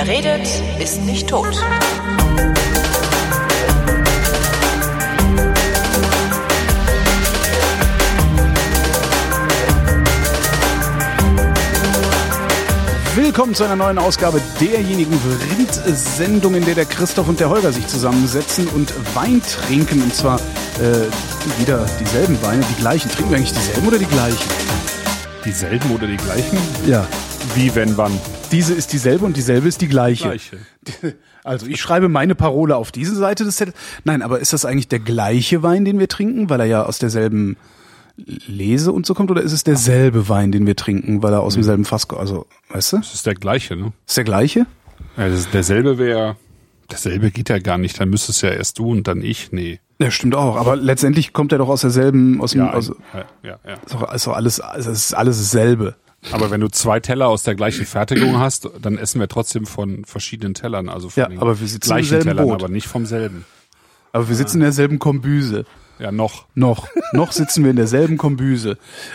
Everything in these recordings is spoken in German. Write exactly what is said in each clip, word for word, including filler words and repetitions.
Wer redet, ist nicht tot. Willkommen zu einer neuen Ausgabe derjenigen Vrind-Sendung, in der der Christoph und der Holger sich zusammensetzen und Wein trinken. Und zwar äh, wieder dieselben Weine, die gleichen. Trinken wir eigentlich dieselben oder die gleichen? Dieselben oder die gleichen? Ja. Wie, wenn, wann? Diese ist dieselbe und dieselbe ist die gleiche. Gleiche. Also ich schreibe meine Parole auf diese Seite des Zettels. Nein, aber ist das eigentlich der gleiche Wein, den wir trinken, weil er ja aus derselben Lese und so kommt, oder ist es derselbe Wein, den wir trinken, weil er aus demselben Fass kommt? Also, weißt du? Das ist der gleiche, ne? Ist der gleiche? Ja, das ist derselbe wäre, derselbe geht ja gar nicht, dann müsstest ja erst du und dann ich, nee. Ja, stimmt auch, aber letztendlich kommt er doch aus derselben, aus dem, Ja, aus, ja, ja, ja. ist doch, ist doch alles, es ist alles dasselbe. Aber wenn du zwei Teller aus der gleichen Fertigung hast, dann essen wir trotzdem von verschiedenen Tellern, also von Ja, den aber wir sitzen im gleichen selben Tellern, Boot. aber nicht vom selben. Aber wir sitzen in derselben Kombüse. Ja, noch. Noch, noch sitzen wir in derselben Kombüse.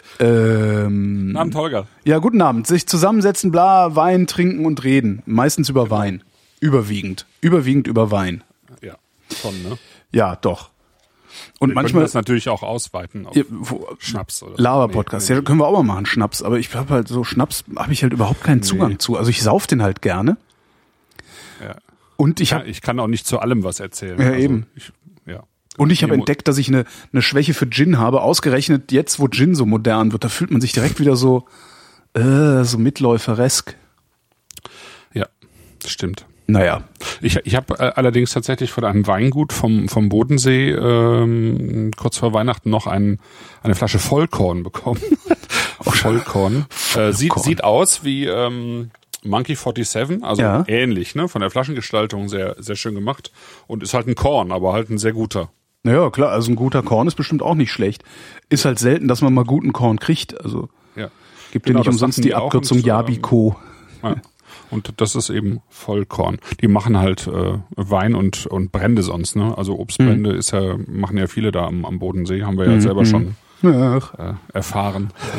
Ähm, Guten Abend, Holger. Ja, guten Abend. Sich zusammensetzen, bla, Wein trinken und reden. Meistens über Wein. Überwiegend. Überwiegend über Wein. Ja, schon, ne? Ja, doch. Und Wir manchmal können das natürlich auch ausweiten auf ja, wo, Schnaps oder Laber-Podcast. Nee, nee. Ja, können wir auch mal machen, Schnaps. Aber ich habe halt so Schnaps, habe ich halt überhaupt keinen Zugang Nee. zu. Also ich sauf den halt gerne. Ja. Und ich Ja, habe ich kann auch nicht zu allem was erzählen. Ja, also eben. Ich, ja. Und ich habe Nee, entdeckt, dass ich eine, eine Schwäche für Gin habe. Ausgerechnet jetzt, wo Gin so modern wird, da fühlt man sich direkt wieder so, äh, so mitläuferesk. Ja, das stimmt. Naja. Ich, ich habe äh, allerdings tatsächlich von einem Weingut vom, vom Bodensee ähm, kurz vor Weihnachten noch ein, eine Flasche Vollkorn bekommen. Vollkorn. Äh, sieht, Vollkorn. sieht aus wie ähm, Monkey siebenundvierzig, also Ja. ähnlich, ne? Von der Flaschengestaltung sehr, sehr schön gemacht. Und ist halt ein Korn, aber halt ein sehr guter. Naja, klar, also ein guter Korn ist bestimmt auch nicht schlecht. Ist halt selten, dass man mal guten Korn kriegt. Also Ja. gibt Genau, ja nicht das umsonst sagten die die auch Abkürzung und, ähm, Yabiko. Ja. Und das ist eben Vollkorn. Die machen halt äh, Wein und und Brände sonst, ne? Also Obstbrände ist ja machen ja viele da am, am Bodensee, haben wir ja selber schon Ach. äh, erfahren. Ja.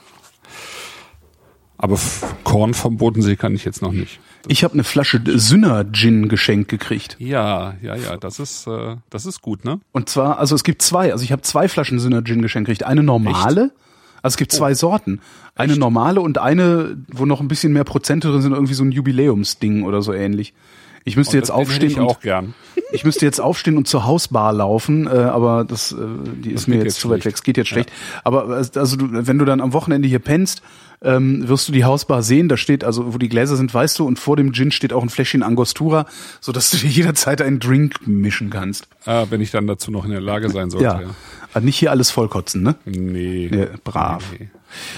Aber F- Korn vom Bodensee kann ich jetzt noch nicht. Ich habe eine Flasche Sünner-Gin geschenkt gekriegt. Ja, ja, ja, das ist äh, das ist gut, ne? Und zwar, also es gibt zwei, also ich habe zwei Flaschen Sünner-Gin geschenkt gekriegt. Eine normale, also es gibt zwei Sorten. Eine normale und eine, wo noch ein bisschen mehr Prozente drin sind, irgendwie so ein Jubiläumsding oder so ähnlich. Ich müsste jetzt Den hätte aufstehen ich und auch gern. ich müsste jetzt aufstehen und zur Hausbar laufen, äh, aber das, äh, die ist Das mir geht jetzt jetzt zu weit schlecht. weg. Es geht jetzt schlecht. Aber äh, also du, wenn du dann am Wochenende hier pennst, ähm, wirst du die Hausbar sehen. Da steht also, wo die Gläser sind, weißt du, und vor dem Gin steht auch ein Fläschchen Angostura, so dass du dir jederzeit einen Drink mischen kannst. Ah, wenn ich dann dazu noch in der Lage sein sollte. Ja, Ja. aber nicht hier alles vollkotzen, ne? Nee. Ja, brav. Nee.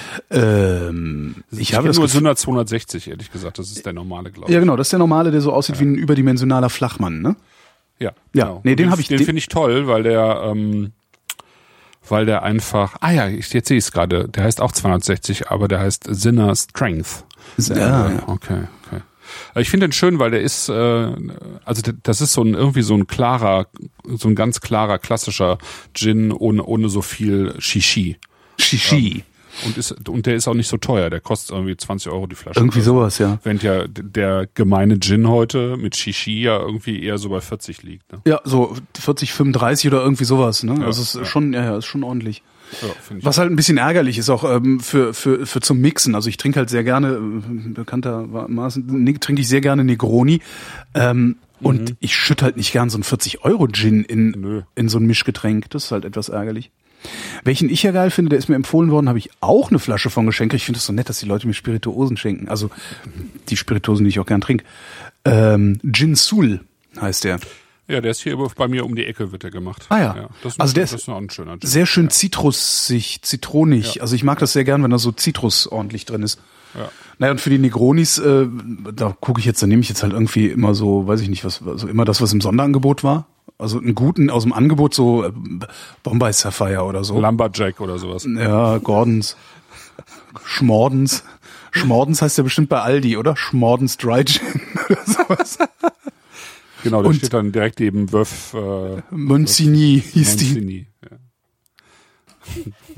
Ähm, ich, Ich, habe habe das nur Gefühl, Sünder zweihundertsechzig, ehrlich gesagt. Das ist der normale, glaube ich. ja genau, das ist der normale, der so aussieht wie ein überdimensionaler Flachmann, ne? Ja, Ja, genau. nee, Und den hab ich- Den den- finde ich toll, weil der, ähm, weil der einfach. Ah ja, ich, jetzt sehe ich es gerade. Der heißt auch zweihundertsechzig, aber der heißt Sinner Strength. Ja. Äh, okay, okay. Ich finde den schön, weil der ist, äh, also d- das ist so ein irgendwie so ein klarer, so ein ganz klarer klassischer Gin ohne ohne so viel Shishi. Shishi. Und ist und der ist auch nicht so teuer. Der kostet irgendwie zwanzig Euro die Flasche. Irgendwie sowas, ja. Während ja d- der gemeine Gin heute mit Shishi ja irgendwie eher so bei vierzig liegt. Ne? Ja, so vierzig, fünfunddreißig oder irgendwie sowas, ne? Ja, also es ist ja. schon, ja, ja, ist schon ordentlich. Ja, finde ich. Was halt ein bisschen ärgerlich ist auch ähm, für für für zum Mixen. Also ich trinke halt sehr gerne, äh, bekanntermaßen ne, trinke ich sehr gerne Negroni. Ähm, und ich schütte halt nicht gern so einen vierzig Euro Gin in Nö. in so ein Mischgetränk. Das ist halt etwas ärgerlich. Welchen ich ja geil finde, der ist mir empfohlen worden, habe ich auch eine Flasche von geschenkt. Ich finde es so nett, dass die Leute mir Spirituosen schenken. Also die Spirituosen, die ich auch gern trinke. Ähm, Gin Sul heißt der. Ja, der ist hier bei mir um die Ecke, wird der gemacht. Ah ja. das ist, Also der ist das ist noch ein schöner Gin. Sehr schön zitrusig, zitronig. Also ich mag das sehr gern, wenn da so Zitrus ordentlich drin ist. Ja. Naja, und für die Negronis, äh, da gucke ich jetzt, da nehme ich jetzt halt irgendwie immer so, weiß ich nicht, was, also immer das, was im Sonderangebot war. Also einen guten aus dem Angebot, so äh, Bombay Sapphire oder so. Lumberjack oder sowas. Ja, Gordons. Schmordens. Schmordens heißt ja bestimmt bei Aldi, oder? Schmordens Dry Gin oder sowas. Genau, da Und- steht dann direkt neben Wöf äh, Monsigny hieß die. Monsigny. Ja.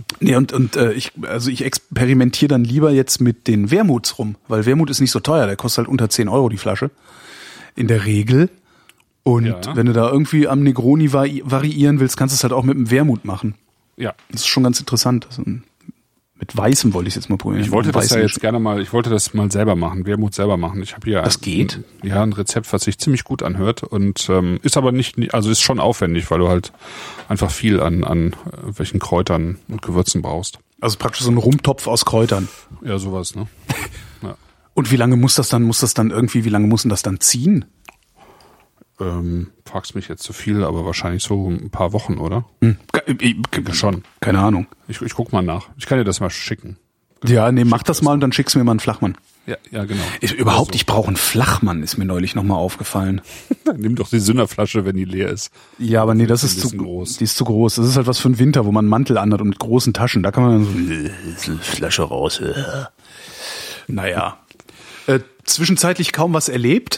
Nee, und, und äh, ich, also ich experimentiere dann lieber jetzt mit den Wermuts rum, weil Wermut ist nicht so teuer, der kostet halt unter zehn Euro die Flasche. In der Regel. Und Ja. wenn du da irgendwie am Negroni vari- variieren willst, kannst du es halt auch mit dem Wermut machen. Ja. Das ist schon ganz interessant. Also, mit Weißem wollte ich jetzt mal probieren. Ich wollte Mit das ja Weißem jetzt gerne mal, ich wollte das mal selber machen, Wermut selber machen. Ich habe hier Das ein, geht? Ja, ein Rezept, was sich ziemlich gut anhört und ähm, ist aber nicht, also ist schon aufwendig, weil du halt einfach viel an an äh, welchen Kräutern und Gewürzen brauchst. Also praktisch so ein Rumtopf aus Kräutern. Ja, sowas, ne? Ja. Und wie lange muss das dann, muss das dann irgendwie, wie lange muss denn das dann ziehen? Ähm, fragst mich jetzt zu viel, aber wahrscheinlich so ein paar Wochen, oder? Hm. Ich, ich, Schon. Keine Ahnung. Ich, ich guck mal nach. Ich kann dir das mal schicken. Ja, nee, mach das mal und dann schickst du mir mal einen Flachmann. Ja, ja, genau. Ich, überhaupt, Also, ich brauche einen Flachmann, ist mir neulich nochmal aufgefallen. nimm doch die Sünderflasche, wenn die leer ist. Ja, aber nee, das Ein ist zu bisschen groß. Die ist zu groß. Das ist halt was für den Winter, wo man einen Mantel anhat und mit großen Taschen. Da kann man so eine Flasche raus. Naja. Äh, zwischenzeitlich kaum was erlebt.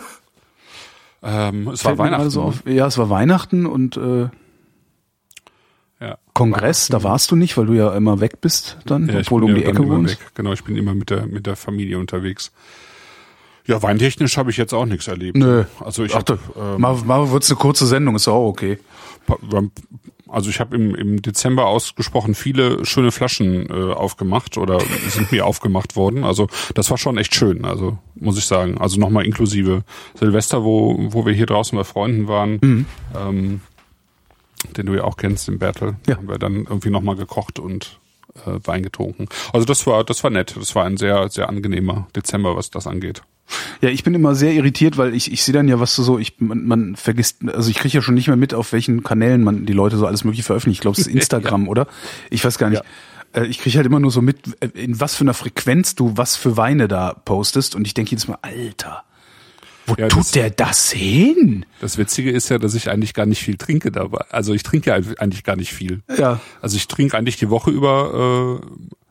Ähm, es war Fällt mir Weihnachten. gerade so auf. Ja, es war Weihnachten und äh, Ja. Kongress, da warst du nicht, weil du ja immer weg bist dann, Ja, ich obwohl du bin um die ja dann Ecke immer wohnst. weg. Genau, ich bin immer mit der mit der Familie unterwegs. Ja, weintechnisch habe ich jetzt auch nichts erlebt. Nö. Also ich Ach, habe da, mal, mal wird's eine kurze Sendung, ist auch okay. also ich habe im, im Dezember ausgesprochen viele schöne Flaschen äh, aufgemacht oder sind mir aufgemacht worden. Also das war schon echt schön, also muss ich sagen. Also nochmal inklusive Silvester, wo wo wir hier draußen bei Freunden waren, Mhm. ähm, den du ja auch kennst, den Bertel. Ja. Haben wir dann irgendwie nochmal gekocht und äh, Wein getrunken. Also das war das war nett. Das war ein sehr sehr angenehmer Dezember, was das angeht. Ja, ich bin immer sehr irritiert, weil ich ich sehe dann ja, was du so, ich man, man vergisst, also ich kriege ja schon nicht mehr mit, auf welchen Kanälen man die Leute so alles mögliche veröffentlichen. Ich glaube, es ist Instagram, oder? Ich weiß gar nicht. Äh, Ich kriege halt immer nur so mit, äh, in was für einer Frequenz du was für Weine da postest und ich denke jedes Mal, Alter, wo Ja, tut das- der das hin? Das Witzige ist ja, dass ich eigentlich gar nicht viel trinke dabei. Also ich trinke ja eigentlich gar nicht viel. Ja. Also ich trinke eigentlich die Woche über, äh,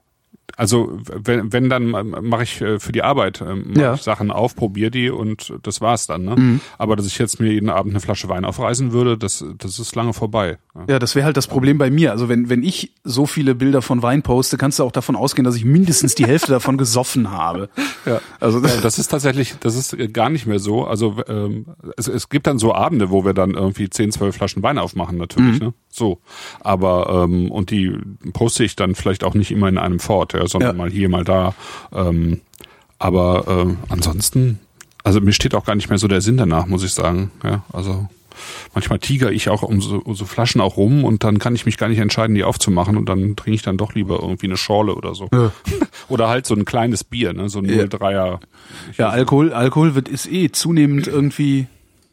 also wenn, wenn dann mache ich äh, für die Arbeit äh, mach Ja. ich Sachen auf, probiere die und das war's dann. Ne? Aber dass ich jetzt mir jeden Abend eine Flasche Wein aufreißen würde, das, das ist lange vorbei. Ja. Ja, das wäre halt das Problem bei mir. Also wenn, wenn ich so viele Bilder von Wein poste, kannst du auch davon ausgehen, dass ich mindestens die Hälfte davon gesoffen habe. Ja. Also Ja, das ist tatsächlich, das ist gar nicht mehr so. Also ähm, es, es gibt dann so Abende, wo wir dann irgendwie zehn, zwölf Flaschen Wein aufmachen, natürlich. Ne? So. Aber ähm, und die poste ich dann vielleicht auch nicht immer in einem Fort, ja, sondern Ja. mal hier, mal da. Ähm, aber ähm, ansonsten, also mir steht auch gar nicht mehr so der Sinn danach, muss ich sagen. Ja, also manchmal tiger ich auch um so, um so Flaschen auch rum und dann kann ich mich gar nicht entscheiden, die aufzumachen und dann trinke ich dann doch lieber irgendwie eine Schorle oder so. Ja. Oder halt so ein kleines Bier, ne, so ein Ja. null Komma dreier. Ja, Alkohol, Alkohol wird ist eh zunehmend irgendwie.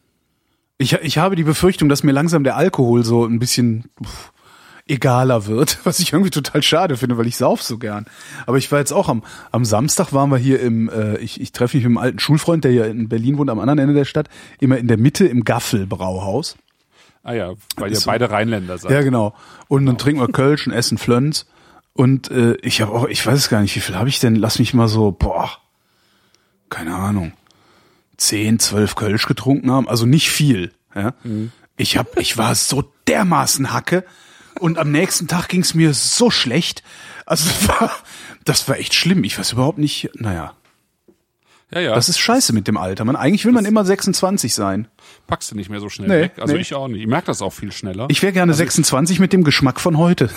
Ich, ich habe die Befürchtung, dass mir langsam der Alkohol so ein bisschen pff, egaler wird, was ich irgendwie total schade finde, weil ich sauf so gern. Aber ich war jetzt auch am am Samstag waren wir hier im, äh, ich, ich treffe mich mit einem alten Schulfreund, der ja in Berlin wohnt, am anderen Ende der Stadt, immer in der Mitte im Gaffel-Brauhaus. Ah ja, weil Ist ihr so- beide Rheinländer seid. Ja, genau. Und dann trinken wir Kölsch und essen Flöns. Und äh, ich habe auch, ich weiß es gar nicht, wie viel habe ich denn? Lass mich mal so, boah, keine Ahnung, zehn, zwölf Kölsch getrunken haben. Also nicht viel. Ja. Ich hab, ich war so dermaßen Hacke. Und am nächsten Tag ging es mir so schlecht. Also das war, das war echt schlimm. Ich weiß überhaupt nicht, naja. ja, ja. Das ist scheiße mit dem Alter. Man, eigentlich will man immer sechsundzwanzig sein. packst du nicht mehr so schnell Nee, weg. Also nee. ich auch nicht. Ich merke das auch viel schneller. Ich wäre gerne sechsundzwanzig mit dem Geschmack von heute.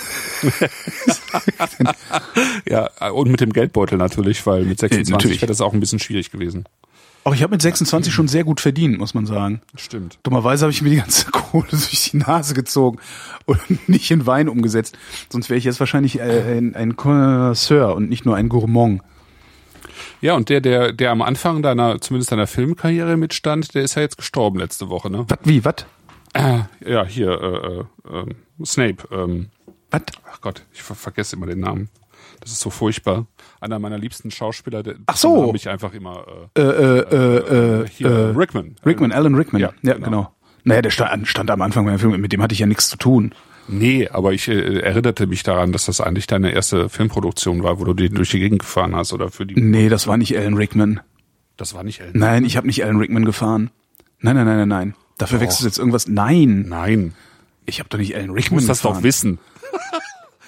ja, und mit dem Geldbeutel natürlich, weil mit sechsundzwanzig natürlich. wäre das auch ein bisschen schwierig gewesen. Auch ich habe mit sechsundzwanzig schon sehr gut verdient, muss man sagen. Stimmt. Dummerweise habe ich mir die ganze Kohle durch die Nase gezogen und nicht in Wein umgesetzt. Sonst wäre ich jetzt wahrscheinlich äh, ein, ein Connoisseur und nicht nur ein Gourmand. Ja, und der, der, der am Anfang deiner, zumindest deiner Filmkarriere mitstand, der ist ja jetzt gestorben letzte Woche, ne? Was, wie, was? Äh, ja, hier, äh, äh, äh, Snape. Ähm, Was? ach Gott, ich ver vergesse immer den Namen. Das ist so furchtbar. Einer meiner liebsten Schauspieler, der Ach so. habe ich einfach immer Äh, äh, äh, äh, hier, äh, Rickman. Rickman, Alan Rickman. Ja, Ja, genau. genau. Naja, der stand, stand am Anfang beim Film, mit dem hatte ich ja nichts zu tun. Nee, aber ich äh, erinnerte mich daran, dass das eigentlich deine erste Filmproduktion war, wo du die durch die Gegend gefahren hast oder für die. Nee, das war nicht Alan Rickman. Das war nicht Ellen. Nein, ich habe nicht Alan Rickman gefahren. Nein, nein, nein, nein, nein. Dafür Doch. wechselst du jetzt irgendwas. Nein, Nein, ich habe doch nicht Alan ich Rickman muss das gefahren. doch wissen.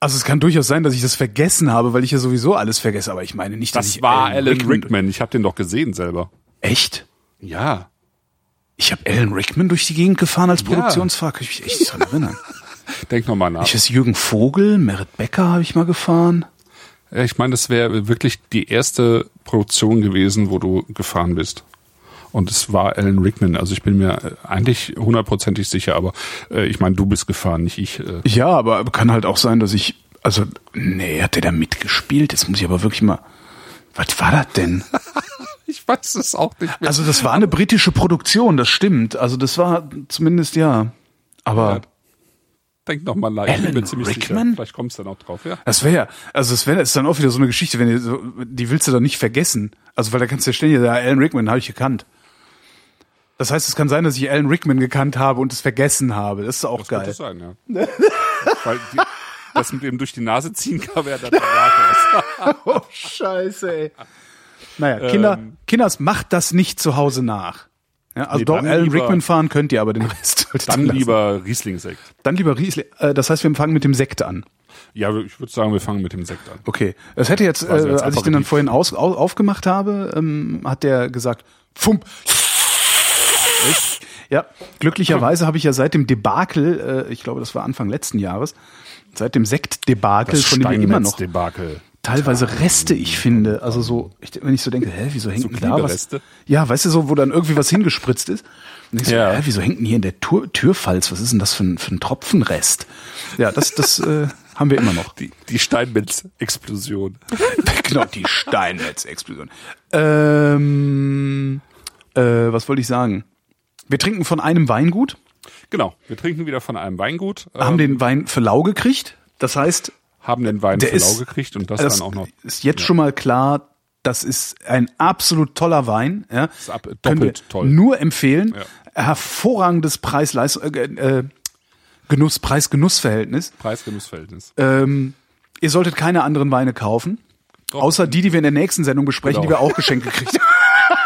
Also es kann durchaus sein, dass ich das vergessen habe, weil ich ja sowieso alles vergesse. Aber ich meine nicht, dass Das ich war Alan Alan Rickman... Rickman. Ich habe den doch gesehen selber. Echt? Ja. Ich habe Alan Rickman durch die Gegend gefahren als Ja. Produktionsfahrer. Kann ich mich echt nicht dran erinnern. Denk nochmal nach. Ich weiß, Jürgen Vogel, Merit Becker habe ich mal gefahren. Ja, ich meine, das wäre wirklich die erste Produktion gewesen, wo du gefahren bist. Und es war Alan Rickman. Also ich bin mir eigentlich hundertprozentig sicher, aber äh, ich meine, du bist gefahren, nicht ich. Äh. Ja, aber kann halt auch sein, dass ich... Also, nee, hat der da mitgespielt? Jetzt muss ich aber wirklich mal... Was war das denn? Ich weiß es auch nicht mehr. Also das war eine britische Produktion, das stimmt. Also das war zumindest, ja. Aber... Ja. Denk noch mal nach. Alan Ich bin mir ziemlich Rickman? sicher. Vielleicht kommst du dann auch drauf, ja. Das wäre ja, also das wäre, ist dann auch wieder so eine Geschichte, wenn ihr so, die willst du doch nicht vergessen. Also weil da kannst du ja ständig sagen, Alan Rickman habe ich gekannt. Das heißt, es kann sein, dass ich Alan Rickman gekannt habe und es vergessen habe. Das ist auch Das geil. könnte sein, ja. Weil die, das mit dem durch die Nase ziehen kann, wäre dann danach. Oh Scheiße, ey. Naja, Kinder, Ähm. Kinders, macht das nicht zu Hause nach. Ja, also Nee, doch dann Alan lieber- Rickman fahren könnt ihr, aber den Rest solltet ihr Dann lassen. lieber Riesling-Sekt. Dann lieber Riesling. Äh, das heißt, wir fangen mit dem Sekt an. Ja, ich würde sagen, wir fangen mit dem Sekt an. Okay. Das hätte jetzt, äh, Also jetzt als ich den dann Aperitif. vorhin aus, au, aufgemacht habe, ähm, hat der gesagt, Fump. Ja, glücklicherweise habe ich ja seit dem Debakel, äh, ich glaube, das war Anfang letzten Jahres, seit dem Sektdebakel, von dem wir immer noch Steinmetz-Debakel. teilweise Reste, ich finde, also so, ich, wenn ich so denke, hä, wieso hängt So denn da was? Klebereste? Ja, weißt du so, wo dann irgendwie was hingespritzt ist. Und ich so, Ja. hä, wieso hängt denn hier in der Tür, Türfalz, was ist denn das für ein, für ein Tropfenrest? Ja, das, das äh, haben wir immer noch. Die, die Steinmetz-Explosion. Genau, die Steinmetz-Explosion. Ähm, äh, was wollte ich sagen? Wir trinken von einem Weingut, Genau, wir trinken wieder von einem Weingut, äh, haben den Wein für lau gekriegt. Das heißt, haben den Wein der für lau ist- gekriegt und das, das dann auch noch. ist jetzt schon mal klar, das ist ein absolut toller Wein. Ja. Ist ab- Können wir doppelt toll. nur empfehlen. Ja. Hervorragendes Preis-Leistung, äh, äh, Genuss, Preis-Genuss-Verhältnis. Preis-Genuss-Verhältnis. Ähm, ihr solltet keine anderen Weine kaufen, Doch. außer die, die wir in der nächsten Sendung besprechen, Genau. die wir auch geschenkt gekriegt haben.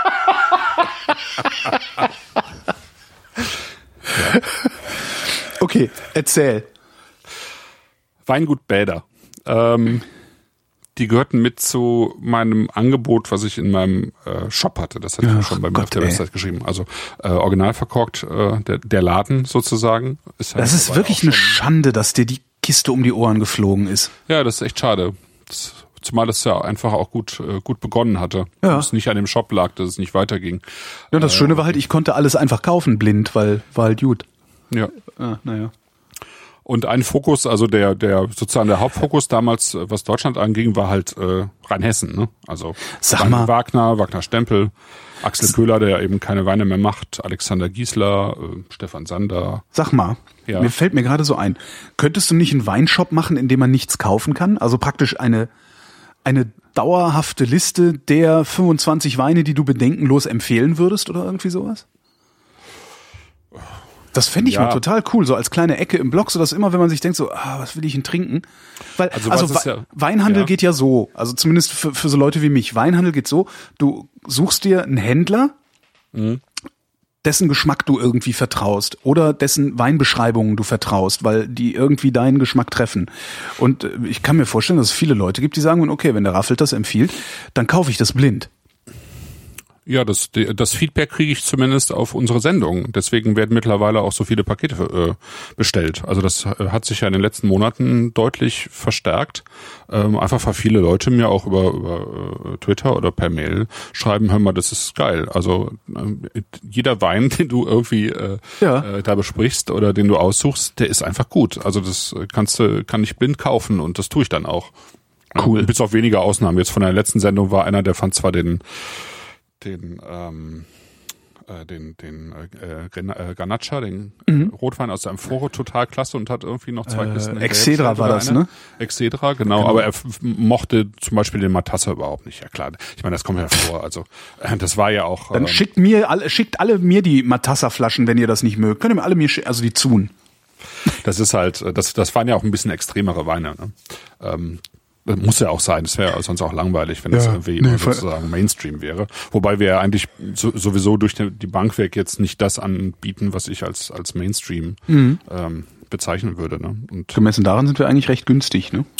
Okay, erzähl. Weingut Bäder. Ähm, die gehörten mit zu meinem Angebot, was ich in meinem äh, Shop hatte. Das hatte ich ja Ach schon bei mir Gott, auf der ey. Website geschrieben. Also äh, original verkorkt, äh, der, der Laden sozusagen. Ist halt Das ist dabei wirklich auch eine schon- Schande, dass dir die Kiste um die Ohren geflogen ist. Ja, das ist echt schade. Das, zumal das ja einfach auch gut äh, gut begonnen hatte. Ja. Und es nicht an dem Shop lag, dass es nicht weiterging. Ja, das Schöne war halt, ich konnte alles einfach kaufen, blind, weil war halt gut. Ja. Ah, naja. Und ein Fokus, also der, der sozusagen der Hauptfokus damals, äh, was Deutschland anging, war halt äh, Rheinhessen. Ne? Also Sag Rhein- mal. Wagner, Wagner Stempel, Axel Köhler, der eben keine Weine mehr macht, Alexander Giesler, äh, Stefan Sander. Sag mal, Ja. mir fällt mir gerade so ein, könntest du nicht einen Weinshop machen, in dem man nichts kaufen kann? Also praktisch eine, eine dauerhafte Liste der fünfundzwanzig Weine, die du bedenkenlos empfehlen würdest oder irgendwie sowas? Das fände ich Ja. mal total cool, so als kleine Ecke im Blog, so dass immer, wenn man sich denkt, so, ah, was will ich denn trinken? Weil, Also also, was ist Wei- ja- Weinhandel ja. geht ja so, also zumindest für, für so Leute wie mich. Weinhandel geht so, du suchst dir einen Händler, Mhm. dessen Geschmack du irgendwie vertraust oder dessen Weinbeschreibungen du vertraust, weil die irgendwie deinen Geschmack treffen. Und äh, ich kann mir vorstellen, dass es viele Leute gibt, die sagen, okay, wenn der Raffelt das empfiehlt, dann kaufe ich das blind. Ja, das, das Feedback kriege ich zumindest auf unsere Sendung. Deswegen werden mittlerweile auch so viele Pakete äh, bestellt. Also das äh, hat sich ja in den letzten Monaten deutlich verstärkt. Ähm, einfach weil viele Leute mir auch über, über äh, Twitter oder per Mail schreiben, hör mal, das ist geil. Also äh, jeder Wein, den du irgendwie äh, Ja. äh, da besprichst oder den du aussuchst, der ist einfach gut. Also das kannst du, kann ich blind kaufen und das tue ich dann auch. Cool. Bis auf wenige Ausnahmen. Jetzt von der letzten Sendung war einer, der fand zwar den den ähm, äh, den den äh, Gren- äh, Garnacha, den Mhm. äh, Rotwein aus der Amphore total klasse und hat irgendwie noch zwei Äh, Kisten in Excedra Gelb, war oder das, eine. ne? Excedra, genau, aber er f- mochte zum Beispiel den Matassa überhaupt nicht. Ja klar, ich meine, das kommt ja vor. Also äh, das war ja auch Dann ähm, schickt mir alle, schickt alle mir die Matassa-Flaschen, wenn ihr das nicht mögt. Könnt ihr mir alle mir schicken, also die Zun. das ist halt, äh, das das waren ja auch ein bisschen extremere Weine. Ne? Ähm, Das muss ja auch sein. Das wäre sonst auch langweilig, wenn das Ja, irgendwie nee, immer voll. sozusagen Mainstream wäre. Wobei wir ja eigentlich so, sowieso durch die, die Bank weg jetzt nicht das anbieten, was ich als als Mainstream Mhm. ähm, bezeichnen würde. Ne? Und gemessen daran sind wir eigentlich recht günstig, ne?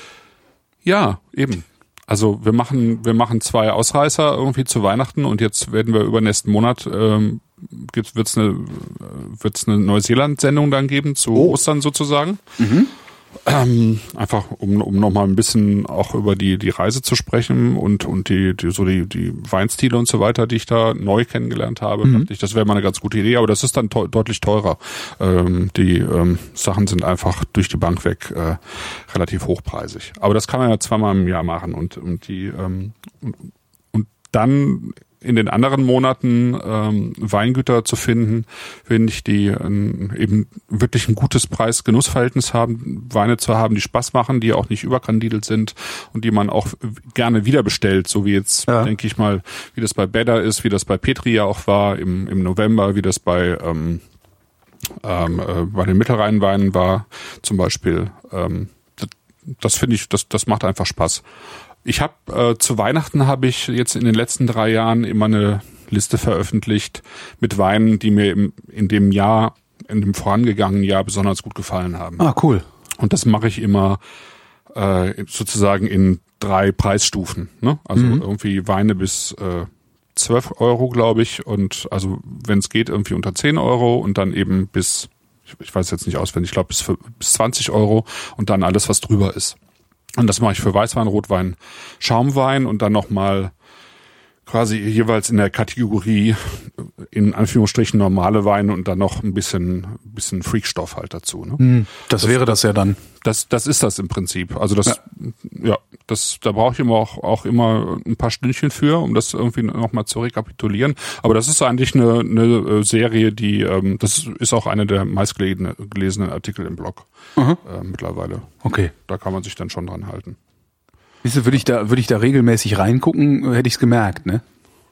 ja, eben. Also wir machen wir machen zwei Ausreißer irgendwie zu Weihnachten und jetzt werden wir übernächsten Monat ähm, wird es eine wird's eine Neuseeland-Sendung dann geben zu Oh. Ostern sozusagen. Mhm. Ähm, einfach um um noch mal ein bisschen auch über die die Reise zu sprechen und und die die so die die Weinstile und so weiter, die ich da neu kennengelernt habe. Mhm. Dachte ich, das wäre mal eine ganz gute Idee, aber das ist dann teu- deutlich teurer. Ähm, die ähm, Sachen sind einfach durch die Bank weg äh, relativ hochpreisig. Aber das kann man ja zweimal im Jahr machen und und die ähm, und, und dann in den anderen Monaten ähm, Weingüter zu finden, finde ich, die ähm, eben wirklich ein gutes Preis-Genuss-Verhältnis haben, Weine zu haben, die Spaß machen, die auch nicht überkandidelt sind und die man auch gerne wieder bestellt, so wie jetzt, Ja. denke ich mal, wie das bei Bedder ist, wie das bei Petri ja auch war im, im November, wie das bei ähm, ähm, äh, bei den Mittelrheinweinen war zum Beispiel. Ähm, das das finde ich, das, das macht einfach Spaß. Ich habe äh, zu Weihnachten habe ich jetzt in den letzten drei Jahren immer eine Liste veröffentlicht mit Weinen, die mir im, in dem Jahr, in dem vorangegangenen Jahr besonders gut gefallen haben. Ah, cool. Und das mache ich immer äh, sozusagen in drei Preisstufen. Ne? Also Mhm. irgendwie Weine bis äh, zwölf Euro, glaube ich. Und also wenn es geht, irgendwie unter zehn Euro und dann eben bis, ich, ich weiß jetzt nicht auswendig, ich glaube bis, für- bis zwanzig Euro und dann alles, was drüber ist. Und das mache ich für Weißwein, Rotwein, Schaumwein und dann nochmal quasi jeweils in der Kategorie in Anführungsstrichen normale Weine und dann noch ein bisschen bisschen Freakstoff halt dazu. Ne? Hm, das, das wäre das ja dann. Das das ist das im Prinzip. Also das ja, ja das da brauche ich immer auch auch immer ein paar Stündchen für, um das irgendwie nochmal zu rekapitulieren. Aber das ist eigentlich eine eine Serie, die ähm, das ist auch eine der meistgelesenen Artikel im Blog Mhm. äh, mittlerweile. Okay. Da kann man sich dann schon dran halten. Siehst du, würde ich da, würde ich da regelmäßig reingucken, hätte ich es gemerkt, ne?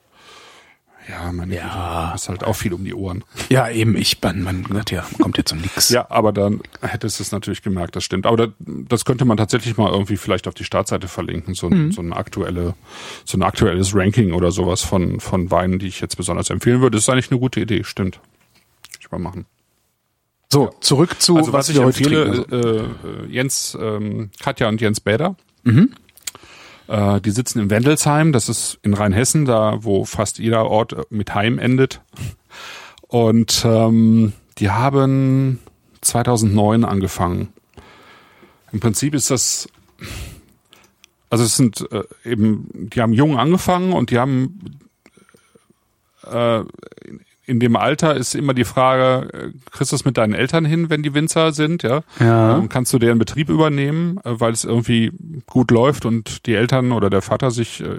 Ja, meine Ja. Güte, hast halt auch viel um die Ohren. Ja, eben, ich, man, man sagt ja, man kommt ja zum Nix. Ja, aber dann hättest du es natürlich gemerkt, das stimmt. Aber das, das könnte man tatsächlich mal irgendwie vielleicht auf die Startseite verlinken, so, ein Mhm. so ein aktuelle, so ein aktuelles Ranking oder sowas von von Weinen, die ich jetzt besonders empfehlen würde. Das ist eigentlich eine gute Idee, stimmt. Ich mal machen. So, zurück zu, Also was, was ich wir heute empfehle, trinken. Also. äh, äh, Jens, ähm, Katja und Jens Bäder. Mhm. Äh, die sitzen in Wendelsheim, das ist in Rheinhessen, da wo fast jeder Ort mit Heim endet. Und ähm, die haben zweitausendneun angefangen. Im Prinzip ist das, also es sind äh, eben, die haben jung angefangen und die haben äh, in dem Alter ist immer die Frage, äh, kriegst du es mit deinen Eltern hin, wenn die Winzer sind, ja? Ja. Ähm, kannst du deren Betrieb übernehmen, äh, weil es irgendwie gut läuft und die Eltern oder der Vater sich, äh,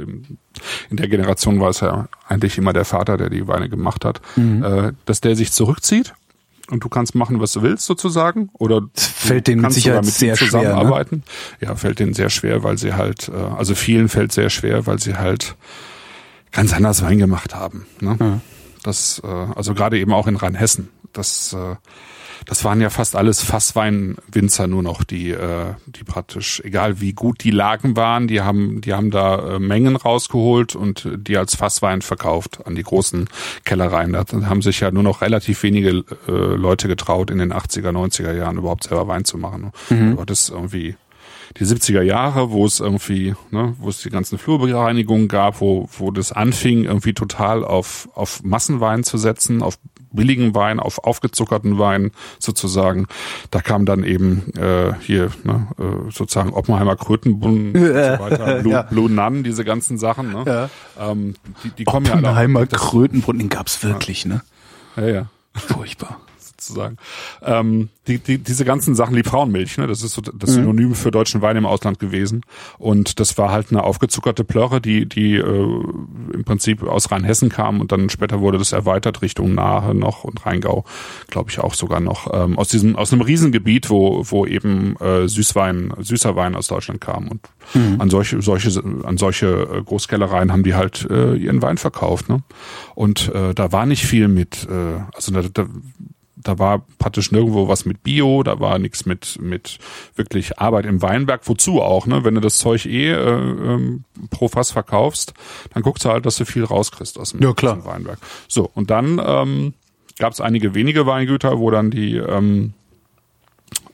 in der Generation war es ja eigentlich immer der Vater, der die Weine gemacht hat, Mhm. äh, dass der sich zurückzieht und du kannst machen, was du willst sozusagen, oder Das fällt denen du mit kannst Sicherheit sogar mit sehr ihm schwer, ne? zusammenarbeiten. Ja, fällt denen sehr schwer, weil sie halt, äh, also vielen fällt sehr schwer, weil sie halt ganz anders Wein gemacht haben. Ne? Ja. Das, äh, also gerade eben auch in Rheinhessen. Das, äh, das waren ja fast alles Fassweinwinzer nur noch, die, äh, die praktisch, egal wie gut die Lagen waren, die haben, die haben da äh, Mengen rausgeholt und die als Fasswein verkauft an die großen Kellereien. Da haben sich ja nur noch relativ wenige äh, Leute getraut, in den achtziger, neunziger Jahren überhaupt selber Wein zu machen. Mhm. Aber das irgendwie die siebziger Jahre, wo es irgendwie, ne, wo es die ganzen Flurbereinigungen gab, wo wo das anfing, irgendwie total auf auf Massenwein zu setzen, auf billigen Wein, auf aufgezuckerten Wein sozusagen. Da kam dann eben äh, hier ne, äh, sozusagen Oppenheimer Krötenbrunnen und so weiter, Blue, Ja. Blue Nun, diese ganzen Sachen. Ne? Ja. Ähm, die, die kommen ja alle. Oppenheimer das- Krötenbrunnen, den gab's wirklich, ne? Ja, ja. Furchtbar. sozusagen. Ähm, die, die, diese ganzen Sachen, die Frauenmilch, ne, das ist so das Synonym für deutschen Wein im Ausland gewesen. Und das war halt eine aufgezuckerte Plörre, die, die äh, im Prinzip aus Rheinhessen kam und dann später wurde das erweitert Richtung Nahe noch und Rheingau, glaube ich auch sogar noch. Ähm, aus diesem, aus einem Riesengebiet, wo, wo eben äh, Süßwein, süßer Wein aus Deutschland kam. Und mhm. an solche, solche, an solche Großkellereien haben die halt äh, ihren Wein verkauft, ne? Und äh, da war nicht viel mit, äh, also da, da Da war praktisch nirgendwo was mit Bio, da war nichts mit mit wirklich Arbeit im Weinberg. Wozu auch, ne? Wenn du das Zeug eh äh, ähm, pro Fass verkaufst, dann guckst du halt, dass du viel rauskriegst aus dem, ja, klar. aus dem Weinberg. So, und dann ähm, gab es einige wenige Weingüter, wo dann die ähm,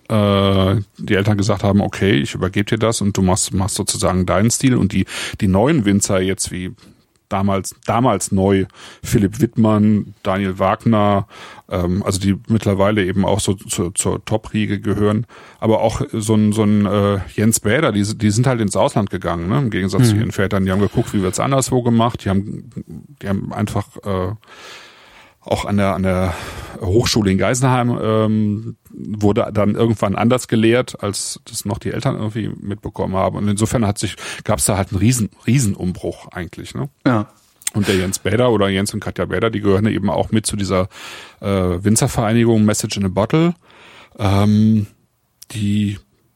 äh, die Eltern gesagt haben, okay, ich übergebe dir das und du machst, machst sozusagen deinen Stil. Und die, die neuen Winzer jetzt wie damals, damals neu, Philipp Wittmann, Daniel Wagner, ähm, also die mittlerweile eben auch so zur, zur Top-Riege gehören, aber auch so ein, so ein äh, Jens Bäder, die, die sind halt ins Ausland gegangen, ne? Im Gegensatz mhm. zu ihren Vätern, die haben geguckt, wie wird's anderswo gemacht, die haben, die haben einfach äh, auch an der an der Hochschule in Geisenheim ähm, wurde dann irgendwann anders gelehrt, als das noch die Eltern irgendwie mitbekommen haben. Und insofern hat sich gab es da halt einen riesen Riesenumbruch eigentlich. Ne? Ja. Und der Jens Bäder oder Jens und Katja Bäder, die gehören eben auch mit zu dieser äh, Winzervereinigung Message in a Bottle, ähm, die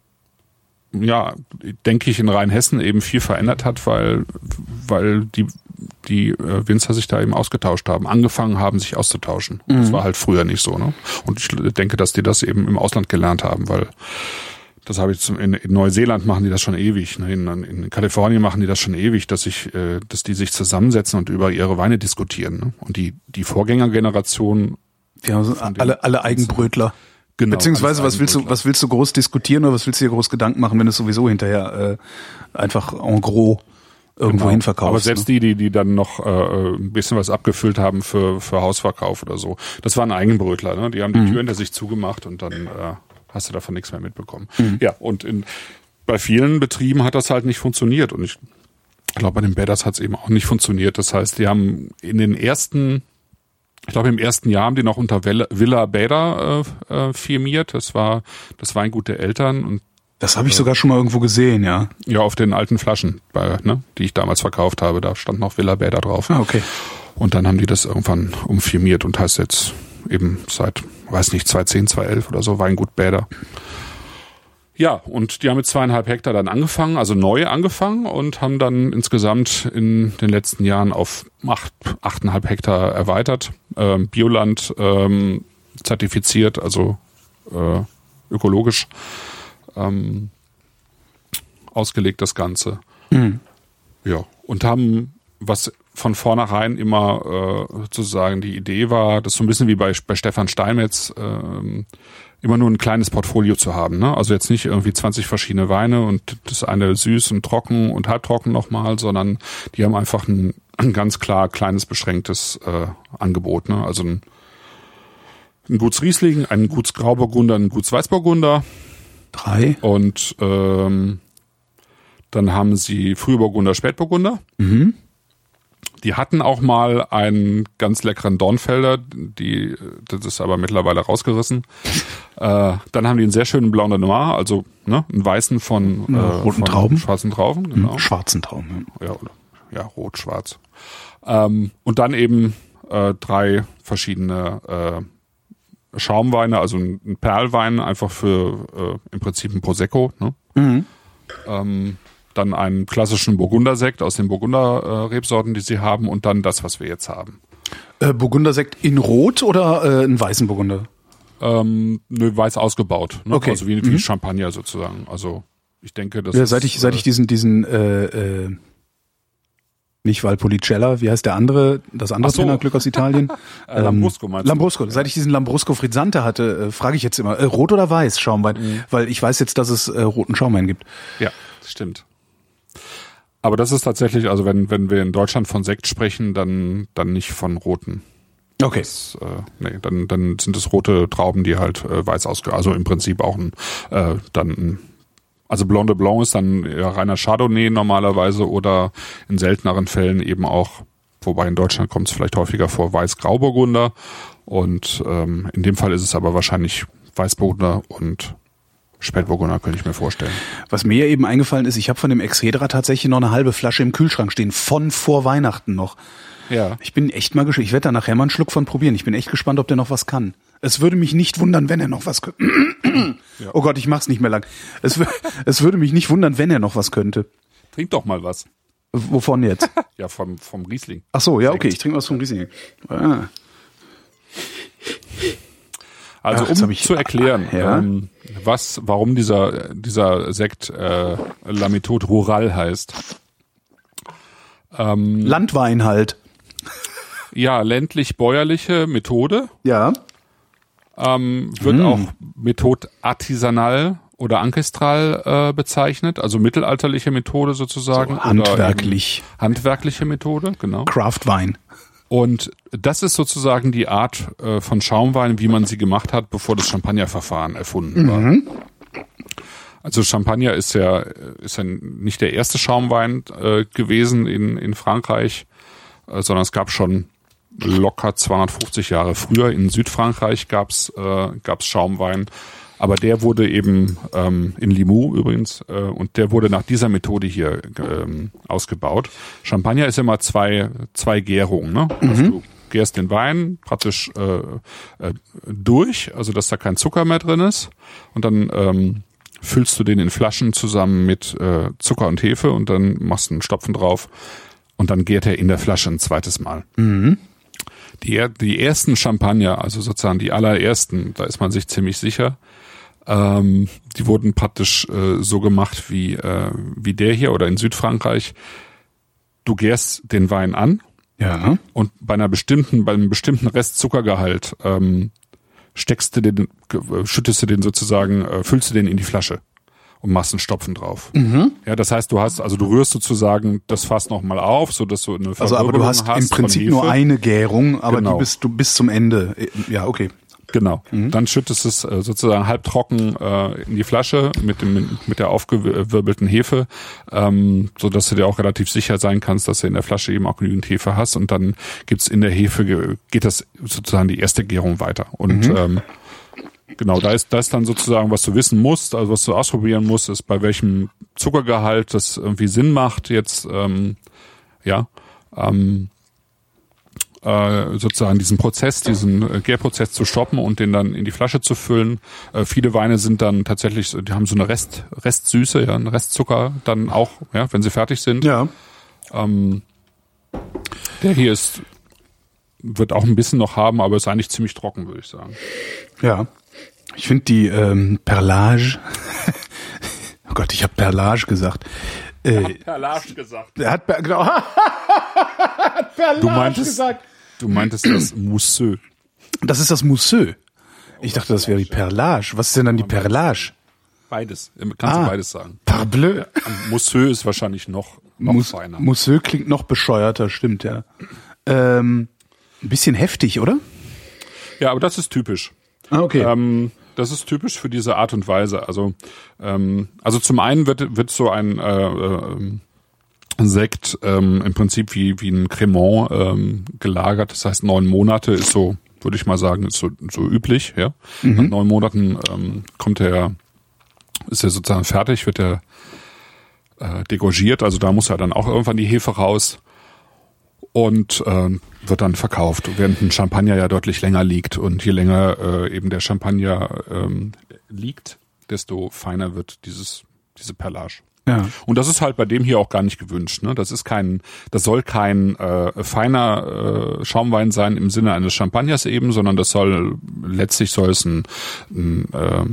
ja, denke ich, in Rheinhessen eben viel verändert hat, weil weil die die äh, Winzer sich da eben ausgetauscht haben, angefangen haben, sich auszutauschen. Mhm. Das war halt früher nicht so, ne? Und ich denke, dass die das eben im Ausland gelernt haben, weil das habe ich zum, in, in Neuseeland machen die das schon ewig, ne? in, in Kalifornien machen die das schon ewig, dass ich, äh, dass die sich zusammensetzen und über ihre Weine diskutieren. Ne? Und die die Vorgängergeneration, ja, also alle alle Eigenbrötler. Genau, beziehungsweise was willst du was willst du groß diskutieren oder was willst du dir groß Gedanken machen, wenn du es sowieso hinterher äh, einfach en gros irgendwo hin verkaufst. Aber selbst ne? die, die die dann noch äh, ein bisschen was abgefüllt haben für für Hausverkauf oder so, das waren Eigenbrötler, ne? Die haben die mhm. Tür hinter sich zugemacht und dann äh, hast du davon nichts mehr mitbekommen. Mhm. Ja, und in bei vielen Betrieben hat das halt nicht funktioniert und ich glaube, bei den Bäders hat es eben auch nicht funktioniert. Das heißt, die haben in den ersten Ich glaube, im ersten Jahr haben die noch unter Villa Bäder äh, äh, firmiert. Das war das Weingut der Eltern. Und das habe ich äh, sogar schon mal irgendwo gesehen, ja. Ja, auf den alten Flaschen, bei, ne, die ich damals verkauft habe. Da stand noch Villa Bäder drauf. Ah, okay. Und dann haben die das irgendwann umfirmiert und heißt jetzt eben seit, weiß nicht, zweitausendzehn, zweitausendelf oder so, Weingut Bäder. Ja, und die haben mit zweieinhalb Hektar dann angefangen, also neu angefangen und haben dann insgesamt in den letzten Jahren auf acht, achteinhalb Hektar erweitert, ähm, Bioland ähm, zertifiziert, also äh, ökologisch ähm, ausgelegt das Ganze. Mhm. Ja, und haben, was von vornherein immer äh, sozusagen die Idee war, das ist so ein bisschen wie bei, bei Stefan Steinmetz, äh, immer nur ein kleines Portfolio zu haben, ne? Also jetzt nicht irgendwie zwanzig verschiedene Weine und das eine süß und trocken und halbtrocken nochmal, sondern die haben einfach ein, ein ganz klar kleines, beschränktes äh, Angebot, ne? Also ein, ein Guts Riesling, ein Guts Grauburgunder, ein Guts Weißburgunder. Drei. Und ähm, dann haben sie Frühburgunder, Spätburgunder. Mhm. Die hatten auch mal einen ganz leckeren Dornfelder, die, das ist aber mittlerweile rausgerissen. Äh, dann haben die einen sehr schönen Blanc de Noir, also ne, einen weißen von, äh, roten von Trauben, schwarzen Trauben, genau. Mhm, schwarzen Trauben. Ja, oder, ja, rot, schwarz. Ähm, und dann eben äh, drei verschiedene äh, Schaumweine, also ein, ein Perlwein, einfach für äh, im Prinzip ein Prosecco. Ne? Mhm. Ähm, dann einen klassischen Burgundersekt aus den Burgunder-Rebsorten, die sie haben, und dann das, was wir jetzt haben. Äh, Burgundersekt in Rot oder äh, einen weißen Burgunder? Ähm, nö, weiß ausgebaut. Ne? Okay. Also wie, wie mhm. Champagner sozusagen. Also ich denke, das ja, ist... Seit ich, seit ich diesen, diesen äh, äh, nicht Valpolicella, wie heißt der andere, das andere so. Pennerglück aus Italien? äh, Lambrusco meinst du? Lambrusco. Seit ich diesen Lambrusco Frizzante hatte, äh, frage ich jetzt immer, äh, rot oder weiß Schaumwein? Mhm. Weil ich weiß jetzt, dass es äh, roten Schaumwein gibt. Ja, das stimmt. Aber das ist tatsächlich, also wenn wenn wir in Deutschland von Sekt sprechen, dann dann nicht von roten. Okay. Das, äh, nee, dann dann sind es rote Trauben, die halt äh, weiß ausge, also im Prinzip auch ein äh, dann also Blanc de Blanc ist dann ja, reiner Chardonnay normalerweise oder in selteneren Fällen eben auch, wobei in Deutschland kommt es vielleicht häufiger vor, Weiß-Grauburgunder und ähm, in dem Fall ist es aber wahrscheinlich Weißburgunder und Spätburgunder, könnte ich mir vorstellen. Was mir eben eingefallen ist, ich habe von dem Excedra tatsächlich noch eine halbe Flasche im Kühlschrank stehen, von vor Weihnachten noch. Ja. Ich bin echt mal gespannt. Ich werde da nachher mal einen Schluck von probieren. Ich bin echt gespannt, ob der noch was kann. Es würde mich nicht wundern, wenn er noch was könnte. Ja. Oh Gott, ich mach's nicht mehr lang. Es, es würde mich nicht wundern, wenn er noch was könnte. Trink doch mal was. Wovon jetzt? Ja, vom, vom Riesling. Ach so, ja, okay, ich trinke was vom Riesling. Ah. Also Ach, um ich, zu erklären, ja. ähm, was, warum dieser dieser Sekt äh, La Méthode Rurale heißt. Ähm, Landwein halt. Ja, ländlich-bäuerliche Methode. Ja. ähm, wird Mm. auch Methode artisanal oder ancestral äh, bezeichnet, also mittelalterliche Methode sozusagen. So, handwerklich. Oder handwerkliche Methode, genau. Craftwein. Und das ist sozusagen die Art äh, von Schaumwein, wie man sie gemacht hat, bevor das Champagnerverfahren erfunden war. Mhm. Also Champagner ist ja, ist ja nicht der erste Schaumwein äh, gewesen in, in Frankreich, äh, sondern es gab schon locker zweihundertfünfzig Jahre früher in Südfrankreich gab's äh, gab's Schaumwein, aber der wurde eben ähm, in Limoux übrigens äh, und der wurde nach dieser Methode hier ähm, ausgebaut. Champagner ist immer zwei zwei Gärungen, ne? Mhm. Also du gärst den Wein praktisch äh, äh, durch, also dass da kein Zucker mehr drin ist und dann ähm, füllst du den in Flaschen zusammen mit äh, Zucker und Hefe und dann machst du einen Stopfen drauf und dann gärt er in der Flasche ein zweites Mal. Mhm. Die, die ersten Champagner, also sozusagen die allerersten, da ist man sich ziemlich sicher, ähm, die wurden praktisch äh, so gemacht wie, äh, wie der hier oder in Südfrankreich. Du gärst den Wein an Ja. und bei einer bestimmten, bei einem bestimmten Restzuckergehalt ähm, steckst du den, schüttest du den sozusagen, äh, füllst du den in die Flasche und machst einen Stopfen drauf. Mhm. Ja, das heißt, du hast, also du rührst sozusagen das Fass nochmal auf, so dass du eine Also, aber du Verwirbelung hast hast im Prinzip von Hefe. nur eine Gärung, aber Genau. die bist du bis zum Ende. Ja, okay. Genau. Dann schüttest es äh, sozusagen halbtrocken äh, in die Flasche mit dem mit der aufgewirbelten Hefe, ähm, so dass du dir auch relativ sicher sein kannst, dass du in der Flasche eben auch genügend Hefe hast. Und dann gibt's in der Hefe geht das sozusagen die erste Gärung weiter. Und Mhm. ähm, genau, da ist das dann sozusagen, was du wissen musst, also was du ausprobieren musst, ist bei welchem Zuckergehalt das irgendwie Sinn macht jetzt, ähm, ja. Ähm, äh, sozusagen diesen Prozess, diesen äh, Gärprozess zu stoppen und den dann in die Flasche zu füllen. Äh, viele Weine sind dann tatsächlich, so- die haben so eine Rest, Restsüße, ja, einen Restzucker dann auch, ja, wenn sie fertig sind. Ja. Ähm, der hier ist, wird auch ein bisschen noch haben, aber ist eigentlich ziemlich trocken, würde ich sagen. Ja. Ich finde die ähm, Perlage, oh Gott, ich habe Perlage gesagt. Äh, Perlage gesagt. er hat per, genau, hat Perlage Du meintest, gesagt. du meintest das Mousseux. Das ist das Mousseux. Ich dachte, das wäre die Perlage. Was ist denn dann die Perlage? Beides. Kannst Ah. du beides sagen. Parbleu. Und Mousseux ist wahrscheinlich noch, noch Mous- feiner. Mousseux klingt noch bescheuerter, stimmt, ja. Ähm, ein bisschen heftig, oder? Ja, aber das ist typisch. Ah, okay. Ähm, das ist typisch für diese Art und Weise. Also, ähm, also zum einen wird wird so ein äh, äh, Sekt ähm, im Prinzip wie wie ein Cremant ähm, gelagert. Das heißt, neun Monate ist so, würde ich mal sagen, ist so so üblich. Ja, Mhm. nach neun Monaten ähm, kommt er, ist er sozusagen fertig, wird er äh, degorgiert. Also da muss ja dann auch irgendwann die Hefe raus. Und äh, wird dann verkauft, während ein Champagner ja deutlich länger liegt. Und je länger äh, eben der Champagner ähm, liegt, desto feiner wird dieses diese Perlage. Ja. Und das ist halt bei dem hier auch gar nicht gewünscht. Ne? Das ist kein, das soll kein äh, feiner äh, Schaumwein sein im Sinne eines Champagners eben, sondern das soll letztlich soll es ein, ein äh,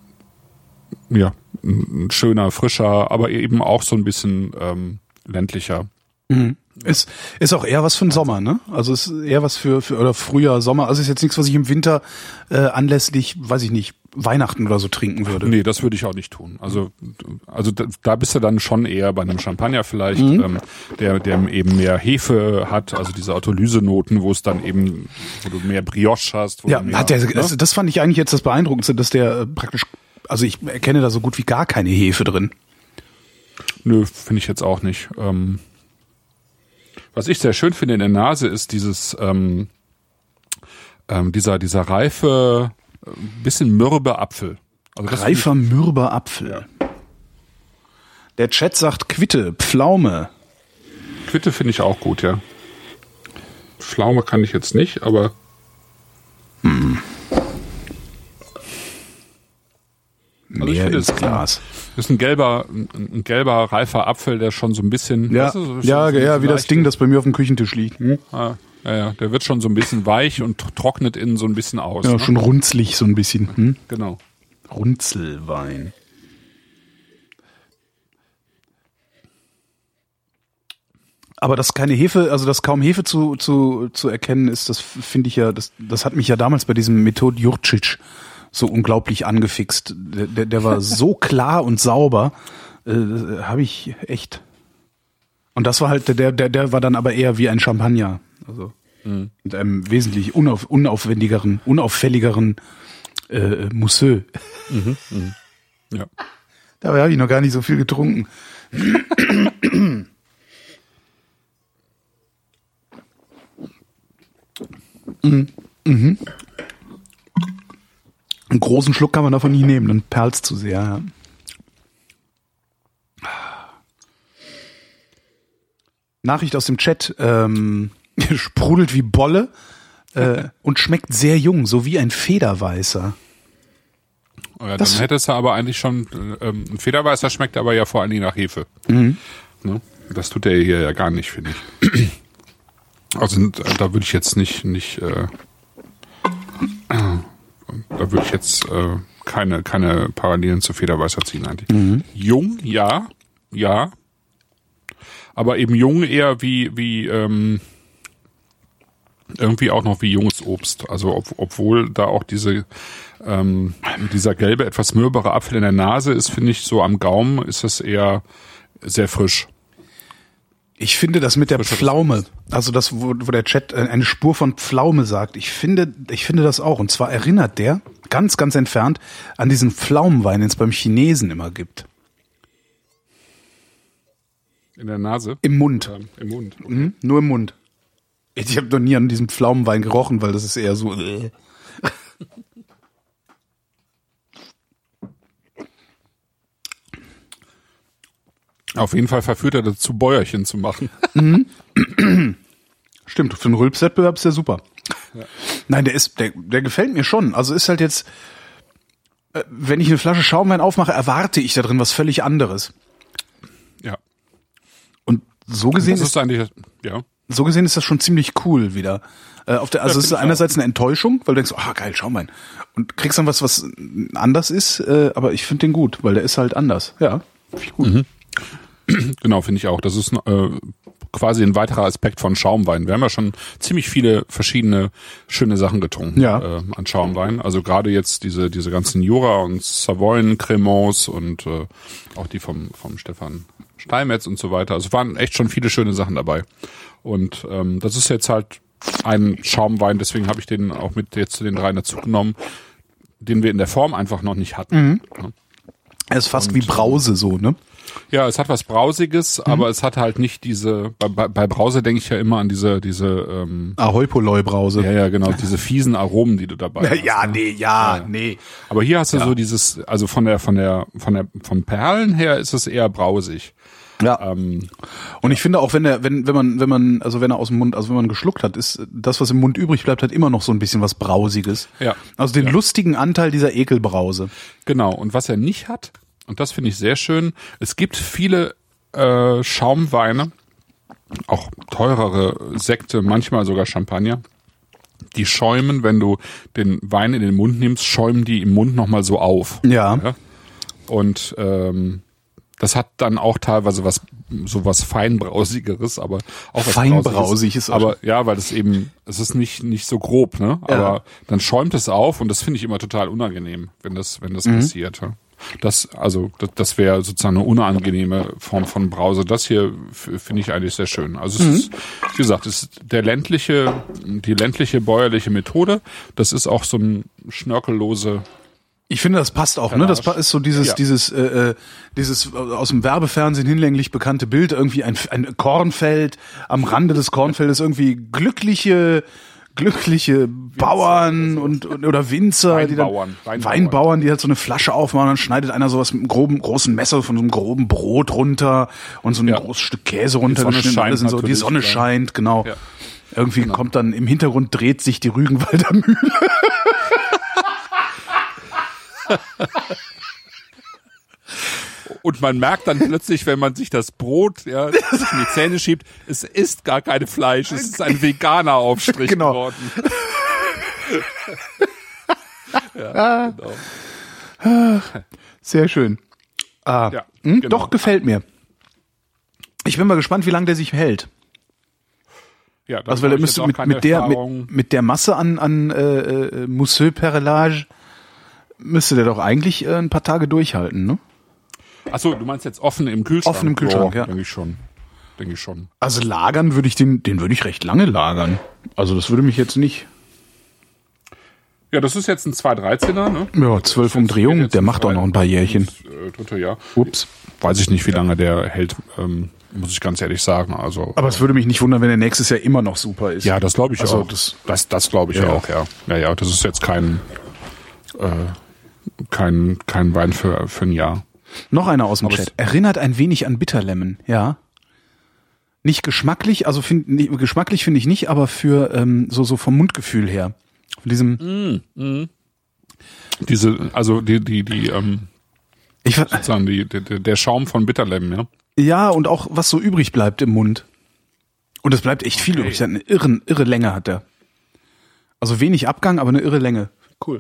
ja ein schöner, frischer, aber eben auch so ein bisschen ähm, ländlicher. Mhm. Ist, ist auch eher was für den Sommer, ne? Also ist eher was für, für oder Frühjahr, Sommer. Also ist jetzt nichts, was ich im Winter äh, anlässlich, weiß ich nicht, Weihnachten oder so trinken würde. Nee, das würde ich auch nicht tun. Also, also da, da bist du dann schon eher bei einem Champagner vielleicht, Mhm. ähm, der, der eben mehr Hefe hat, also diese Autolysenoten, wo es dann eben, wo du mehr Brioche hast. Wo Ja, du mehr, hat der, ne? das, das fand ich eigentlich jetzt das Beeindruckendste, dass der äh, praktisch, also ich erkenne da so gut wie gar keine Hefe drin. Nö, finde ich jetzt auch nicht. Ähm, was ich sehr schön finde in der Nase ist dieses, ähm, ähm, dieser, dieser reife, äh, bisschen mürbe Apfel. Also das Reifer, mürber Apfel. Der Chat sagt Quitte, Pflaume. Quitte finde ich auch gut, ja. Pflaume kann ich jetzt nicht, aber Also ich Mehr finde, ins es- Glas. ist ein gelber, ein, ein gelber reifer Apfel, der schon so ein bisschen, Ja, weißt du, so- ja, so- so ja, wie das leichte- Ding, das bei mir auf dem Küchentisch liegt. Hm? Ah, ja, ja, der wird schon so ein bisschen weich und trocknet innen so ein bisschen aus. Ja, ne? schon runzlig so ein bisschen. Hm? Genau. Runzelwein. Aber dass keine Hefe, also dass kaum Hefe zu zu zu erkennen ist, das finde ich ja, das das hat mich ja damals bei diesem Method Jurčić so unglaublich angefixt. Der, der, der war so klar und sauber, äh, habe ich echt. Und das war halt der der der war dann aber eher wie ein Champagner, also mhm. mit einem wesentlich unauf, unaufwendigeren, unauffälligeren äh, Mousseux. Mhm. Mhm. Ja. Dabei habe ich noch gar nicht so viel getrunken. Mhm. Mhm. Einen großen Schluck kann man davon nie nehmen, dann perlt's zu sehr. Ja. Nachricht aus dem Chat, ähm, sprudelt wie Bolle äh, und schmeckt sehr jung, so wie ein Federweißer. Ja, dann das hättest du aber eigentlich schon, ähm, ein Federweißer schmeckt aber ja vor allen Dingen nach Hefe. Mhm. Ne? Das tut der hier ja gar nicht, finde ich. Also da würde ich jetzt nicht, nicht äh, äh, da würde ich jetzt äh, keine, keine Parallelen zu Federweißer ziehen eigentlich. Mhm. Jung, ja, ja. Aber eben jung eher wie, wie ähm, irgendwie auch noch wie junges Obst. Also ob, obwohl da auch diese ähm, dieser gelbe, etwas mürbere Apfel in der Nase ist, finde ich, so am Gaumen ist das eher sehr frisch. Ich finde das mit der Pflaume, also das, wo, wo der Chat eine Spur von Pflaume sagt, ich finde, ich finde das auch. Und zwar erinnert der ganz, ganz entfernt an diesen Pflaumenwein, den es beim Chinesen immer gibt. In der Nase? Im Mund. Ja, im Mund. Okay. Mhm, nur im Mund. Ich habe noch nie an diesem Pflaumenwein gerochen, weil das ist eher so. Äh. Auf jeden Fall verführt er dazu, Bäuerchen zu machen. Mhm. Stimmt, für einen Rülpswettbewerb ist der super. Ja. Nein, der ist, der, der gefällt mir schon. Also ist halt jetzt, wenn ich eine Flasche Schaumwein aufmache, erwarte ich da drin was völlig anderes. Ja. Und so gesehen das ist, ist eigentlich, ja. So gesehen ist das schon ziemlich cool wieder. Äh, auf der, also ja, es ist einerseits eine Enttäuschung, weil du denkst, ah, oh, geil, Schaumwein. Und kriegst dann was, was anders ist, äh, aber ich finde den gut, weil der ist halt anders. Ja, finde ich gut. Mhm. Genau, finde ich auch. Das ist äh, quasi ein weiterer Aspekt von Schaumwein. Wir haben ja schon ziemlich viele verschiedene schöne Sachen getrunken ja. äh, an Schaumwein. Also gerade jetzt diese diese ganzen Jura und Savoyen Cremants und äh, auch die vom vom Stefan Steinmetz und so weiter. Also waren echt schon viele schöne Sachen dabei. Und ähm, das ist jetzt halt ein Schaumwein, deswegen habe ich den auch mit jetzt zu den dreien dazu genommen, den wir in der Form einfach noch nicht hatten. Mhm. Ja. Er ist fast und, wie Brause so, ne? Ja, es hat was Brausiges, mhm. aber es hat halt nicht diese, bei, bei, bei Brause denke ich ja immer an diese, diese, ähm, Ahoi-Polloi-Brause. Ja, ja, genau, diese fiesen Aromen, die du dabei ja, hast. Ja, ne? nee, ja, ja, nee. Aber hier hast du ja. so dieses, also von der, von der, von der, vom Perlen her ist es eher brausig. Ja. Ähm, und ich finde auch, wenn er, wenn, wenn man, wenn man, also wenn er aus dem Mund, also wenn man geschluckt hat, ist das, was im Mund übrig bleibt, hat immer noch so ein bisschen was Brausiges. Ja. Also den ja. lustigen Anteil dieser Ekelbrause. Genau. Und was er nicht hat, und das finde ich sehr schön, es gibt viele äh, Schaumweine, auch teurere Sekte, manchmal sogar Champagner, die schäumen, wenn du den Wein in den Mund nimmst, schäumen die im Mund nochmal so auf. Ja. ja? Und ähm, das hat dann auch teilweise was, so was Feinbrausigeres, aber auch was Feinbrausig ist auch. Aber ja, weil das eben, es ist nicht nicht so grob, ne? Ja. Aber dann schäumt es auf und das finde ich immer total unangenehm, wenn das wenn das mhm. passiert. Ja? Das also das, das wäre sozusagen eine unangenehme Form von Brause. Das hier finde ich eigentlich sehr schön. Also es mhm. ist, wie gesagt, es ist der ländliche, die ländliche bäuerliche Methode. Das ist auch so ein schnörkellose. Ich finde, das passt auch, ne? Das ist so dieses, ja. dieses, äh, dieses aus dem Werbefernsehen hinlänglich bekannte Bild, irgendwie ein, ein Kornfeld, am Rande des Kornfeldes irgendwie glückliche, glückliche Bauern und, und oder Winzer, Weinbauern, die dann, Weinbauern. Weinbauern, die halt so eine Flasche aufmachen, dann schneidet einer sowas mit einem groben, großen Messer von so einem groben Brot runter und so ein ja. großes Stück Käse runtergeschnitten. Alles in so, die Sonne scheint, genau. Ja. Irgendwie genau. kommt dann im Hintergrund dreht sich die Rügenwalder Mühle. Und man merkt dann plötzlich, wenn man sich das Brot ja, in die Zähne schiebt, es ist gar kein Fleisch, es ist ein veganer Aufstrich genau. geworden. ja, genau. Sehr schön. Ah, ja, hm, genau. Doch, gefällt mir. Ich bin mal gespannt, wie lange der sich hält. Ja, also weil er müsste mit, mit der mit, mit der Masse an an äh, äh, Mousseux Perlage müsste der doch eigentlich äh, ein paar Tage durchhalten, ne? Ach so, du meinst jetzt offen im Kühlschrank? Offen im Kühlschrank, oh, ja. Denke ich schon. Denke ich schon. Also lagern würde ich den, den würde ich recht lange lagern. Also das würde mich jetzt nicht. Ja, das ist jetzt ein zwei dreizehner, ne? Ja, zwölf Umdrehungen, der macht auch noch ein paar Jährchen. Äh, dritte Jahr. Ups. Weiß ich nicht, wie lange der hält, ähm, muss ich ganz ehrlich sagen. Also. Aber es würde mich nicht wundern, wenn der nächstes Jahr immer noch super ist. Ja, das glaube ich also auch. Das, das, das glaube ich ja. auch, ja. Ja, ja, das ist jetzt kein, äh, kein, kein Wein für, für ein Jahr. Noch einer aus dem Aber Chat. Erinnert ein wenig an Bitterlemon, ja. Nicht geschmacklich, also find, nicht, geschmacklich finde ich nicht, aber für ähm, so so vom Mundgefühl her. Von diesem. Mm, mm. Diese, also die, die, die, ähm, ich sozusagen die, der, der Schaum von Bitterlemon, ja. Ja, und auch was so übrig bleibt im Mund. Und es bleibt echt viel Okay. übrig. Eine irre, irre Länge hat der. Also wenig Abgang, aber eine irre Länge. Cool.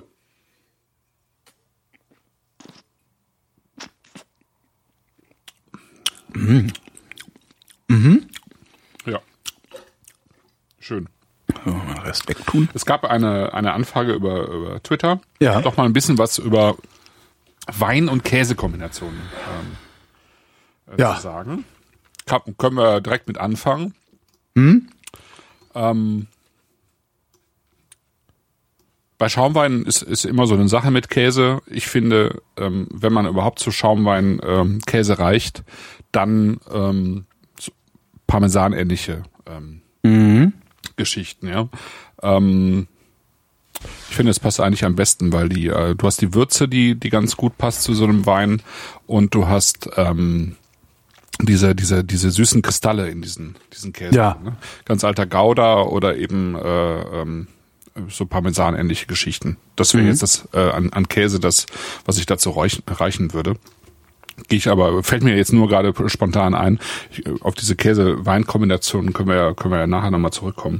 Mhm. Mhm. Ja. Schön. So, mal Rest wegtun. Es gab eine, eine Anfrage über, über Twitter. Ja. Doch mal ein bisschen was über Wein- und Käsekombinationen ähm, äh, Ja. zu sagen. Kann, können wir direkt mit anfangen. Hm? Ähm, bei Schaumwein ist, ist immer so eine Sache mit Käse. Ich finde, ähm, wenn man überhaupt zu Schaumwein ähm, Käse reicht, dann ähm, so Parmesan-ähnliche ähm, Mhm. Geschichten, ja. Ähm, ich finde, es passt eigentlich am besten, weil die, äh, du hast die Würze, die, die ganz gut passt zu so einem Wein, und du hast ähm, diese, diese, diese süßen Kristalle in diesen, diesen Käse. Ja. Ne? Ganz alter Gouda oder eben äh, ähm, so Parmesan-ähnliche Geschichten. Das wäre Mhm. jetzt das äh, an, an Käse, das, was ich dazu reichen, reichen würde. Gehe ich aber, fällt mir jetzt nur gerade spontan ein. Ich, auf diese Käse-Wein-Kombinationen können wir ja, können wir ja nachher nochmal zurückkommen.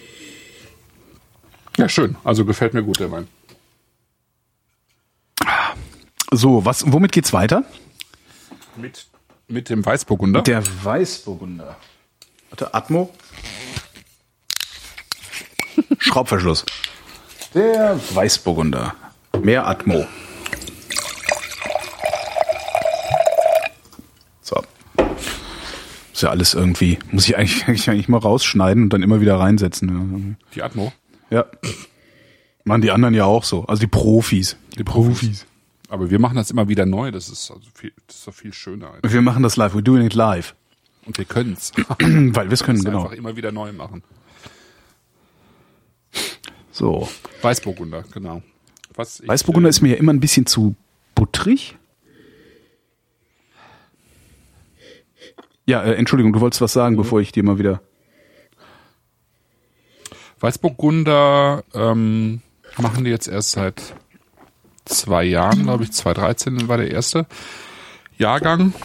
Ja, schön. Also gefällt mir gut, der Wein. So, was, womit geht's weiter? Mit, mit dem Weißburgunder. Der Weißburgunder. Warte, Atmo. Schraubverschluss. Der Weißburgunder. Mehr Atmo. So. Ist ja alles irgendwie, muss ich eigentlich, eigentlich, eigentlich mal rausschneiden und dann immer wieder reinsetzen. Die Atmo. Ja. Machen die anderen ja auch so. Also die Profis. Die Profis. Aber wir machen das immer wieder neu. Das ist also viel, das ist doch viel schöner. Wir machen das live. We're doing it live. Und wir können's. Weil wir es können, Das genau. einfach immer wieder neu machen. So. Weißburgunder, genau. Was ich, Weißburgunder äh, ist mir ja immer ein bisschen zu butterig. Ja, äh, Entschuldigung, du wolltest was sagen, bevor ich dir mal wieder... Weißburgunder ähm, machen die jetzt erst seit zwei Jahren, glaube ich. zwanzig dreizehn war der erste Jahrgang.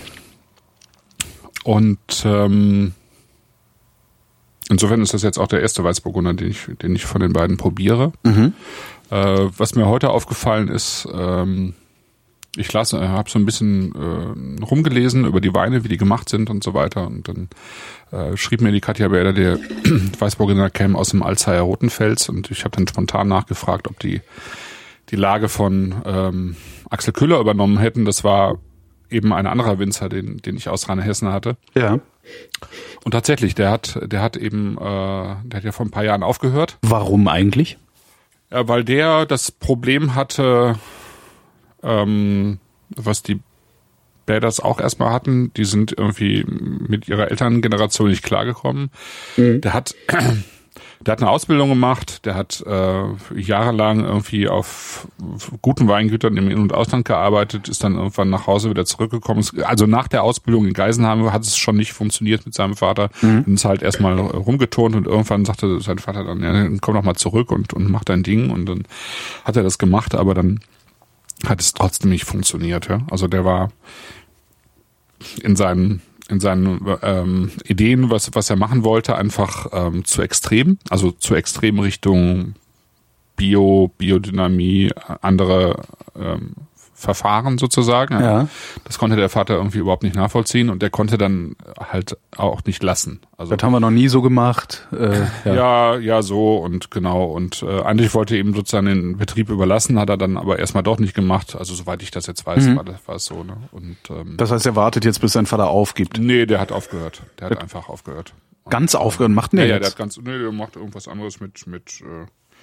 Und ähm, insofern ist das jetzt auch der erste Weißburgunder, den ich, den ich von den beiden probiere. Mhm. Äh, was mir heute aufgefallen ist, ähm, ich las, äh, habe so ein bisschen äh, rumgelesen über die Weine, wie die gemacht sind und so weiter. Und dann äh, schrieb mir die Katja Bäder, der Weißburgunder käme aus dem Alzheimer Rotenfels. Und ich habe dann spontan nachgefragt, ob die die Lage von ähm, Axel Küller übernommen hätten. Das war eben ein anderer Winzer, den, den ich aus Rheinhessen hatte. Ja. Und tatsächlich, der hat, der hat eben, äh, der hat ja vor ein paar Jahren aufgehört. Warum eigentlich? Ja, weil der das Problem hatte, ähm, was die Bäders auch erstmal hatten, die sind irgendwie mit ihrer Elterngeneration nicht klargekommen. Mhm. Der hat, der hat eine Ausbildung gemacht, der hat äh, jahrelang irgendwie auf guten Weingütern im In- und Ausland gearbeitet, ist dann irgendwann nach Hause wieder zurückgekommen. Also nach der Ausbildung in Geisenheim hat es schon nicht funktioniert mit seinem Vater. Mhm. Und ist halt erstmal rumgeturnt und irgendwann sagte sein Vater dann, ja, komm doch mal zurück und, und mach dein Ding. Und dann hat er das gemacht, aber dann hat es trotzdem nicht funktioniert. Ja? Also der war in seinen in seinen ähm, Ideen, was was er machen wollte, einfach ähm, zu extrem, also zu extrem Richtung Bio, Biodynamie, andere ähm, Verfahren sozusagen. Ja. Das konnte der Vater irgendwie überhaupt nicht nachvollziehen und der konnte dann halt auch nicht lassen. Also Das haben wir noch nie so gemacht. Äh, ja. ja, ja, so und genau. Und äh, eigentlich wollte er ihm sozusagen den Betrieb überlassen, hat er dann aber erstmal doch nicht gemacht. Also soweit ich das jetzt weiß, Mhm. war das war es so. Ne? Und ähm, Das heißt, er wartet jetzt, bis sein Vater aufgibt. nee, der hat aufgehört. Der hat einfach aufgehört. Ganz aufgehört, macht denn Ja, der ja, der jetzt? hat ganz, nee, der macht irgendwas anderes mit, mit, äh,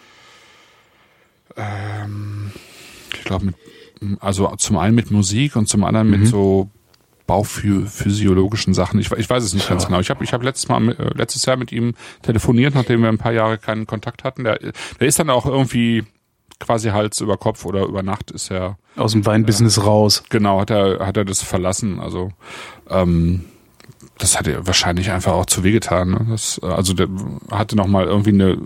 ähm, ich glaube mit, also zum einen mit Musik und zum anderen Mhm. mit so bauphysiologischen Sachen. Ich, ich weiß es nicht Ja. ganz genau. Ich habe ich hab letztes Mal, äh, letztes Jahr mit ihm telefoniert, nachdem wir ein paar Jahre keinen Kontakt hatten. Der, der ist dann auch irgendwie quasi Hals über Kopf oder über Nacht ist er, Aus dem Weinbusiness raus. genau, hat er, hat er das verlassen. Also, ähm, das hat er wahrscheinlich einfach auch zu wehgetan. Ne? Das, also der hatte noch mal irgendwie eine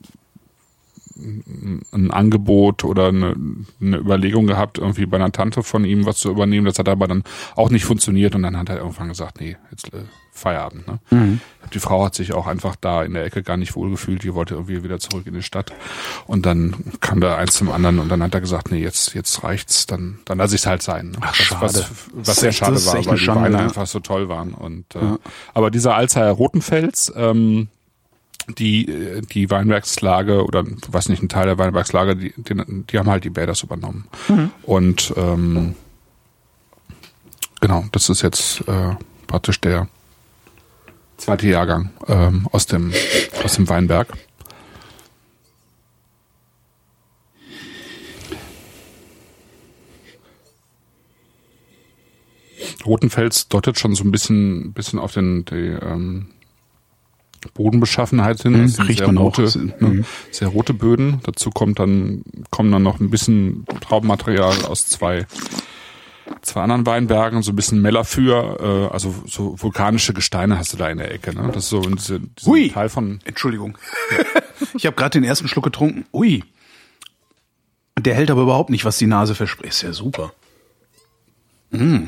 ein Angebot oder eine, eine Überlegung gehabt, irgendwie bei einer Tante von ihm was zu übernehmen. Das hat aber dann auch nicht funktioniert und dann hat er irgendwann gesagt, nee, jetzt äh, Feierabend. Ne? Mhm. Die Frau hat sich auch einfach da in der Ecke gar nicht wohlgefühlt. Die wollte irgendwie wieder zurück in die Stadt. Und dann kam da eins zum anderen und dann hat er gesagt, nee, jetzt jetzt reicht's. Dann dann lasse ich es halt sein. Ne? Ach, was, schade. was, Das was ist sehr echt- schade das ist war, echt weil eine die Schande, Weine ja. einfach so toll waren. Und äh, Ja. aber dieser Alzheimer Rotenfels, ähm, die äh, die Weinbergslage oder weiß nicht, ein Teil der Weinbergslage, die, die, die haben halt die Bäders übernommen. Mhm. Und ähm, genau, das ist jetzt äh, praktisch der zweite Jahrgang ähm, aus dem aus dem Weinberg. Rotenfels deutet schon so ein bisschen bisschen auf den die, ähm, Bodenbeschaffenheit hin. Mhm, Das sind riecht sehr man auch. rote, Mhm. ne, sehr rote Böden. Dazu kommt dann kommen dann noch ein bisschen Traubenmaterial aus zwei zwei anderen Weinbergen, so ein bisschen Mellafür, äh, also so vulkanische Gesteine hast du da in der Ecke. Ne? Das ist so diese, dieser Hui. Teil von. Entschuldigung. Ich habe gerade den ersten Schluck getrunken. Ui. Der hält aber überhaupt nicht, was die Nase verspricht. Ist ja super. Mm.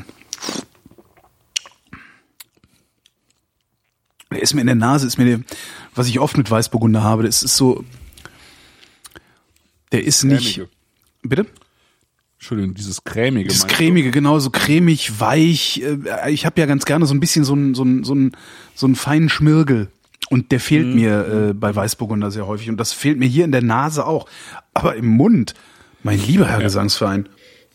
Der ist mir in der Nase, ist mir der, was ich oft mit Weißburgunder habe, das ist so, der ist nicht, Cremige. bitte? Entschuldigung, dieses cremige. Das meinst du? cremige, genau, so cremig, weich. Äh, Ich habe ja ganz gerne so ein bisschen so einen so einen, so einen, so einen feinen Schmirgel. Und der fehlt Mhm. mir äh, bei Weißburgunder sehr häufig. Und das fehlt mir hier in der Nase auch. Aber im Mund, mein lieber Herr Ja. Gesangsverein.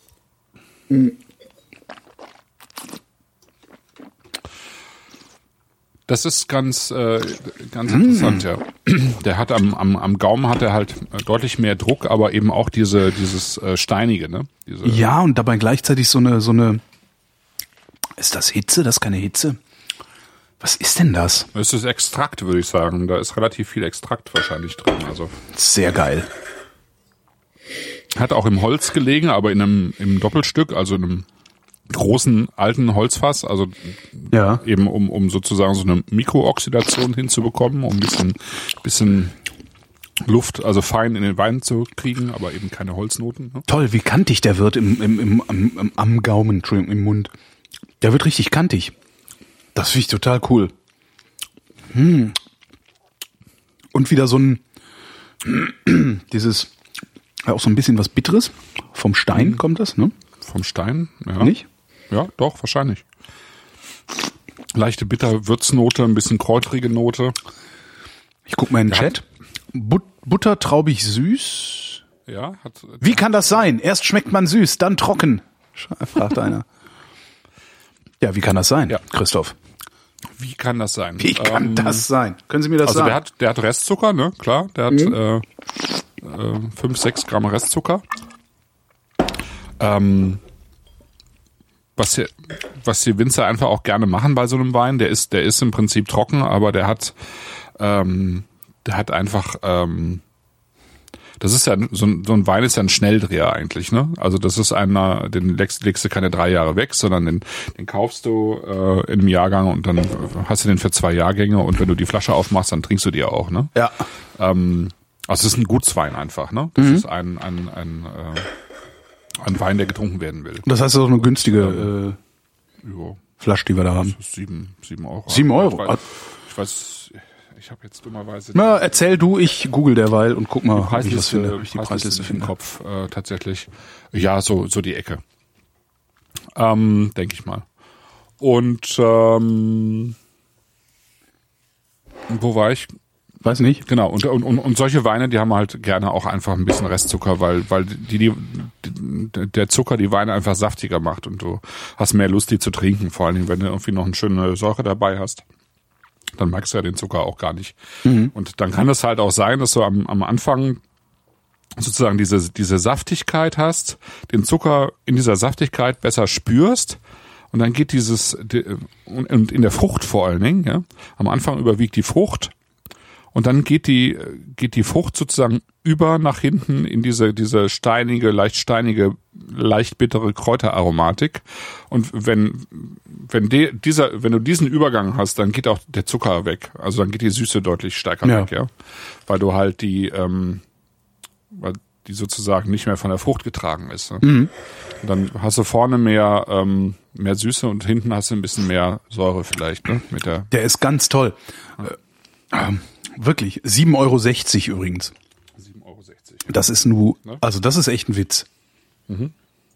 Das ist ganz äh, ganz interessant, ja. Der hat am, am, am Gaumen hat er halt äh, deutlich mehr Druck, aber eben auch diese dieses äh, steinige, ne? Diese, Ja, und dabei gleichzeitig so eine, so eine, ist das Hitze? Das ist keine Hitze. Was ist denn das? Das ist Extrakt, würde ich sagen. Da ist relativ viel Extrakt wahrscheinlich drin. Also Sehr geil. hat auch im Holz gelegen, aber in einem im Doppelstück, also in einem großen alten Holzfass, also Ja. eben um um sozusagen so eine Mikrooxidation hinzubekommen, um ein bisschen bisschen Luft, also fein in den Wein zu kriegen, aber eben keine Holznoten. Ne? Toll, wie kantig der wird im, im, im, am, am- am Gaumen, Entschuldigung, im Mund. Der wird richtig kantig. Das finde ich total cool. Hm. Und wieder so ein, dieses, ja, auch so ein bisschen was Bitteres. Vom Stein kommt das, ne? Vom Stein, ja. Nicht? Ja, doch, wahrscheinlich. Leichte bitter Würznote, ein bisschen kräutrige Note. Ich guck mal in den Der Chat. But, Butter traubig süß. Ja, hat Wie kann das sein? Erst schmeckt man süß, dann trocken, fragt einer. Ja, wie kann das sein, Ja. Christoph? Wie kann das sein? Wie kann Ähm, das sein? Können Sie mir das Also sagen? der hat, der hat Restzucker, ne? Klar, der hat Mhm. äh, äh, fünf, sechs Gramm Restzucker. Ähm, was hier, was die Winzer einfach auch gerne machen bei so einem Wein, der ist, der ist im Prinzip trocken, aber der hat, ähm, der hat einfach, ähm, das ist ja, so ein, so ein Wein ist ja ein Schnelldreher eigentlich, ne? Also das ist einer, den legst, legst du keine drei Jahre weg, sondern den, den kaufst du äh, in einem Jahrgang und dann hast du den für zwei Jahrgänge und wenn du die Flasche aufmachst, dann trinkst du die auch, ne? Ja. Ähm, also es ist ein Gutswein einfach, ne? Das ist ein, ein, ein, äh, ein Wein, der getrunken werden will. Das heißt, das ist auch eine günstige äh, Ja, Flasche, die wir da haben. das ist sieben, sieben Euro. Sieben Euro? Ich weiß, ich, weiß, ich habe jetzt dummerweise Na, erzähl du, ich google derweil und guck mal, ob ich das Preisliste, finde, ob ich die Preisliste im finde. Kopf äh, tatsächlich. Ja, so so die Ecke. Ähm, denke ich mal. Und ähm, wo war ich? Weiß nicht. Genau, und, und, und solche Weine, die haben halt gerne auch einfach ein bisschen Restzucker, weil, weil die, die, die, der Zucker die Weine einfach saftiger macht und du hast mehr Lust, die zu trinken. Vor allen Dingen, wenn du irgendwie noch eine schöne Säure dabei hast, dann magst du ja den Zucker auch gar nicht. Mhm. Und dann kann es halt auch sein, dass du am, am Anfang sozusagen diese, diese Saftigkeit hast, den Zucker in dieser Saftigkeit besser spürst. Und dann geht dieses, und in der Frucht vor allen Dingen, ja, am Anfang überwiegt die Frucht. Und dann geht die, geht die Frucht sozusagen über nach hinten in diese, diese steinige, leicht steinige, leicht bittere Kräuteraromatik. Und wenn, wenn de, dieser, wenn du diesen Übergang hast, dann geht auch der Zucker weg. Also dann geht die Süße deutlich stärker ja. weg, ja. Weil du halt die, ähm, weil die sozusagen nicht mehr von der Frucht getragen ist. Ne? Mhm. Und dann hast du vorne mehr, ähm, mehr Süße und hinten hast du ein bisschen mehr Säure vielleicht, ne? Mit der. Der ist ganz toll. Ja. Ähm. Wirklich, sieben Euro sechzig übrigens. sieben Euro sechzig. Das ist nur, also das ist echt ein Witz. Mhm.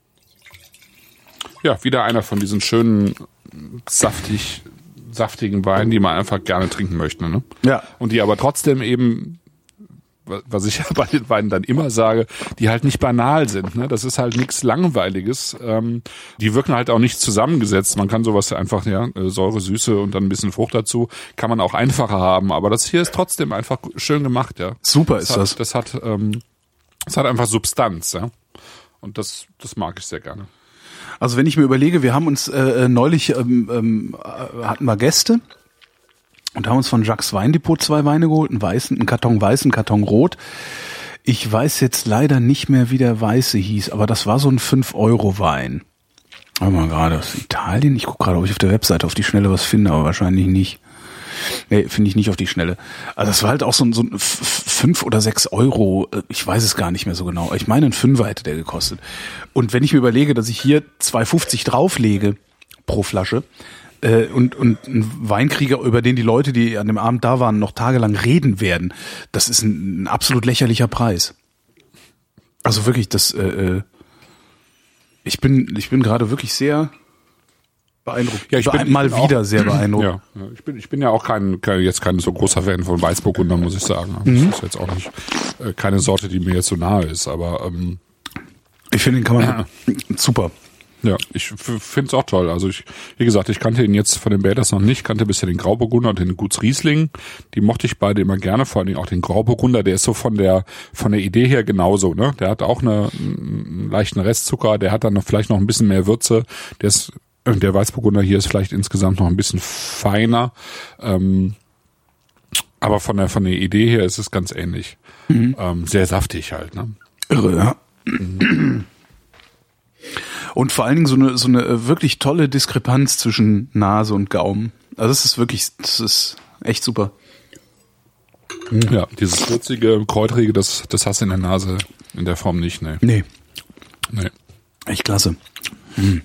Ja, wieder einer von diesen schönen, saftig, saftigen Weinen, die man einfach gerne trinken möchte. Ne? Ja. Und die aber trotzdem eben, was ich ja bei den Weinen dann immer sage, die halt nicht banal sind. Ne? Das ist halt nichts Langweiliges. Ähm, die wirken halt auch nicht zusammengesetzt. Man kann sowas einfach, ja, Säure, Süße und dann ein bisschen Frucht dazu, kann man auch einfacher haben. Aber das hier ist trotzdem einfach schön gemacht, ja. Super das ist hat, das. Das hat, ähm, das hat einfach Substanz, ja. Und das, das mag ich sehr gerne. Also wenn ich mir überlege, wir haben uns äh, neulich, ähm, ähm, hatten wir Gäste, und haben uns von Jacques Weindepot zwei Weine geholt, einen weißen, einen Karton weiß, einen Karton rot. Ich weiß jetzt leider nicht mehr, wie der weiße hieß, aber das war so ein fünf Euro Wein. Warte mal gerade, aus Italien? Ich gucke gerade, ob ich auf der Webseite auf die Schnelle was finde, aber wahrscheinlich nicht. Nee, finde ich nicht auf die Schnelle. Also das war halt auch so ein, so ein fünf oder sechs Euro, ich weiß es gar nicht mehr so genau. Ich meine, ein Fünfer hätte der gekostet. Und wenn ich mir überlege, dass ich hier zwei fünfzig drauflege pro Flasche, Äh, und, und ein Weinkrieger, über den die Leute, die an dem Abend da waren, noch tagelang reden werden, das ist ein, ein absolut lächerlicher Preis. Also wirklich, das, äh, ich bin, ich bin gerade wirklich sehr beeindruckt. Ja, ich bin mal ich bin wieder auch, sehr beeindruckt. Ja, ich bin, ich bin ja auch kein, kein jetzt kein so großer Fan von Weißburgunder, muss ich sagen. Das mhm. ist jetzt auch nicht äh, keine Sorte, die mir jetzt so nahe ist, aber ähm, ich finde den kann man äh, super. Ja, ich finde es auch toll. Also ich, wie gesagt, ich kannte ihn jetzt von den Bäders noch nicht, kannte bisher den Grauburgunder und den Guts Riesling. Die mochte ich beide immer gerne, vor allem auch den Grauburgunder, der ist so von der von der Idee her genauso, ne? Der hat auch eine, einen leichten Restzucker, der hat dann noch vielleicht noch ein bisschen mehr Würze. Der ist, der Weißburgunder hier ist vielleicht insgesamt noch ein bisschen feiner. Ähm, aber von der von der Idee her ist es ganz ähnlich. Mhm. Ähm, sehr saftig halt, ne? Irre, ja. Mhm. Und vor allen Dingen so eine so eine wirklich tolle Diskrepanz zwischen Nase und Gaumen. Also das ist wirklich, das ist echt super. Ja, dieses würzige, kräutrige, das das hast du in der Nase in der Form nicht, ne? Nee. Nee. Echt klasse. Mhm.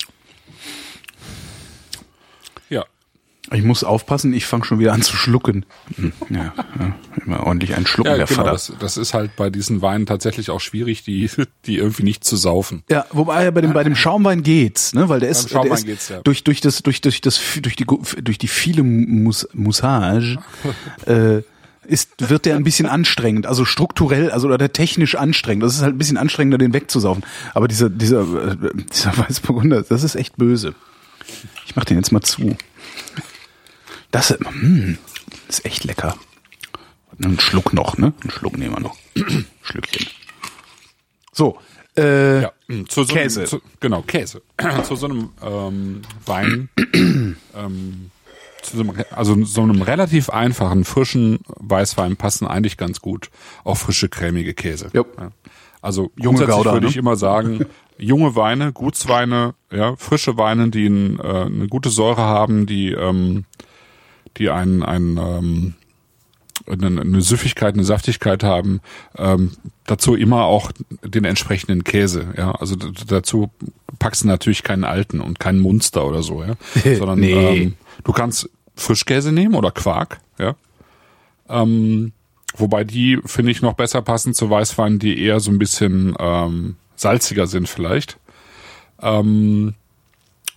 Ja. Ich muss aufpassen, ich fange schon wieder an zu schlucken. Ja, ja, immer ordentlich einen Schlucken, ja, der genau, Vater. Das, das ist halt bei diesen Weinen tatsächlich auch schwierig, die die irgendwie nicht zu saufen. Ja, wobei bei dem bei dem Schaumwein geht's, ne, weil der ist, Schaumwein der ist geht's, ja. durch durch das durch durch das durch die durch die viele Mus, Moussage äh, ist wird der ein bisschen anstrengend, also strukturell, also oder technisch anstrengend. Das ist halt ein bisschen anstrengender, den wegzusaufen. Aber dieser dieser äh, dieser Weißburgunder, das ist echt böse. Ich mach den jetzt mal zu. Das mm, ist echt lecker. Einen Schluck noch, ne? Einen Schluck nehmen wir noch. Schlückchen. So, äh, ja, zu so Käse. Einem, zu, genau, Käse. Zu so einem ähm, Wein, ähm, zu so einem, also so einem relativ einfachen, frischen Weißwein passen eigentlich ganz gut auch frische, cremige Käse. Ja. Also junge grundsätzlich Gouda, würde ne? ich immer sagen, junge Weine, Gutsweine, ja, frische Weine, die ein, äh, eine gute Säure haben, die ähm, die ein, ein, ähm, eine, eine Süffigkeit, eine Saftigkeit haben, ähm, dazu immer auch den entsprechenden Käse, ja, also d- dazu packst du natürlich keinen alten und keinen Munster oder so, ja, sondern nee. ähm, du kannst Frischkäse nehmen oder Quark, ja, ähm, wobei die, finde ich, noch besser passen zu Weißweinen, die eher so ein bisschen ähm, salziger sind vielleicht. Ähm,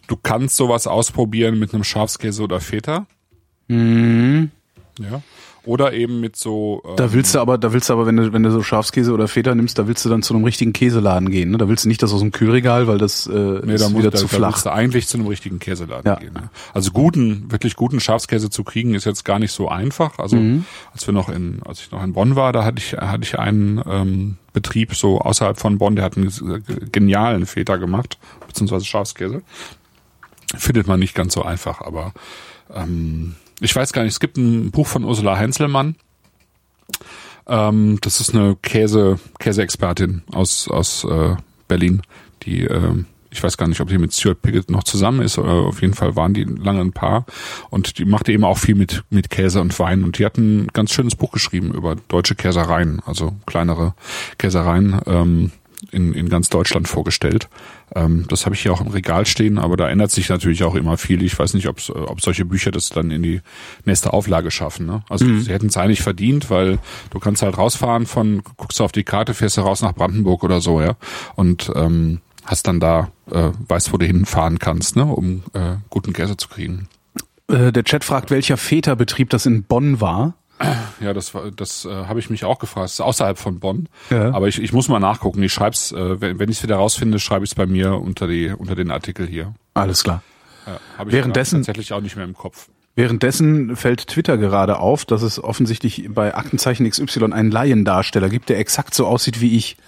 du kannst sowas ausprobieren mit einem Schafskäse oder Feta. Mhm. Ja. Oder eben mit so. Ähm, Da willst du aber, da willst du aber, wenn du, wenn du so Schafskäse oder Feta nimmst, da willst du dann zu einem richtigen Käseladen gehen. Ne? Da willst du nicht das aus dem Kühlregal, weil das äh, nee, ist da muss, wieder da, zu da flach. willst du eigentlich zu einem richtigen Käseladen Ja. gehen. Ne? Also guten, wirklich guten Schafskäse zu kriegen, ist jetzt gar nicht so einfach. Also Mhm. als wir noch in, als ich noch in Bonn war, da hatte ich, hatte ich einen ähm, Betrieb so außerhalb von Bonn, der hat einen genialen Feta gemacht, beziehungsweise Schafskäse. Findet man nicht ganz so einfach, aber ähm, ich weiß gar nicht, es gibt ein Buch von Ursula Heinzelmann. Ähm, das ist eine Käse, Käseexpertin aus, aus äh, Berlin, die, äh, ich weiß gar nicht, ob die mit Stuart Piggott noch zusammen ist, oder auf jeden Fall waren die lange ein Paar, und die machte eben auch viel mit, mit Käse und Wein, und die hat ein ganz schönes Buch geschrieben über deutsche Käsereien, also kleinere Käsereien, ähm, in, in ganz Deutschland vorgestellt. Ähm, das habe ich hier auch im Regal stehen, aber da ändert sich natürlich auch immer viel. Ich weiß nicht, ob ob solche Bücher das dann in die nächste Auflage schaffen. Ne? Also mhm. sie hätten es eigentlich verdient, weil du kannst halt rausfahren von, guckst du auf die Karte, fährst du raus nach Brandenburg oder so, ja, und ähm, hast dann da, äh, weißt, wo du hinfahren kannst, ne, um äh, guten Käse zu kriegen. Äh, der Chat fragt, welcher Feta-Betrieb das in Bonn war. Ja, das war, das äh, habe ich mich auch gefragt. Das ist außerhalb von Bonn. Ja. Aber ich, ich muss mal nachgucken. Ich schreib's, äh, wenn, wenn ich es wieder rausfinde, schreibe ich es bei mir unter die unter den Artikel hier. Alles klar. Ja, habe ich Währenddessen tatsächlich auch nicht mehr im Kopf. Währenddessen fällt Twitter gerade auf, dass es offensichtlich bei Aktenzeichen X Y einen Laiendarsteller gibt, der exakt so aussieht wie ich.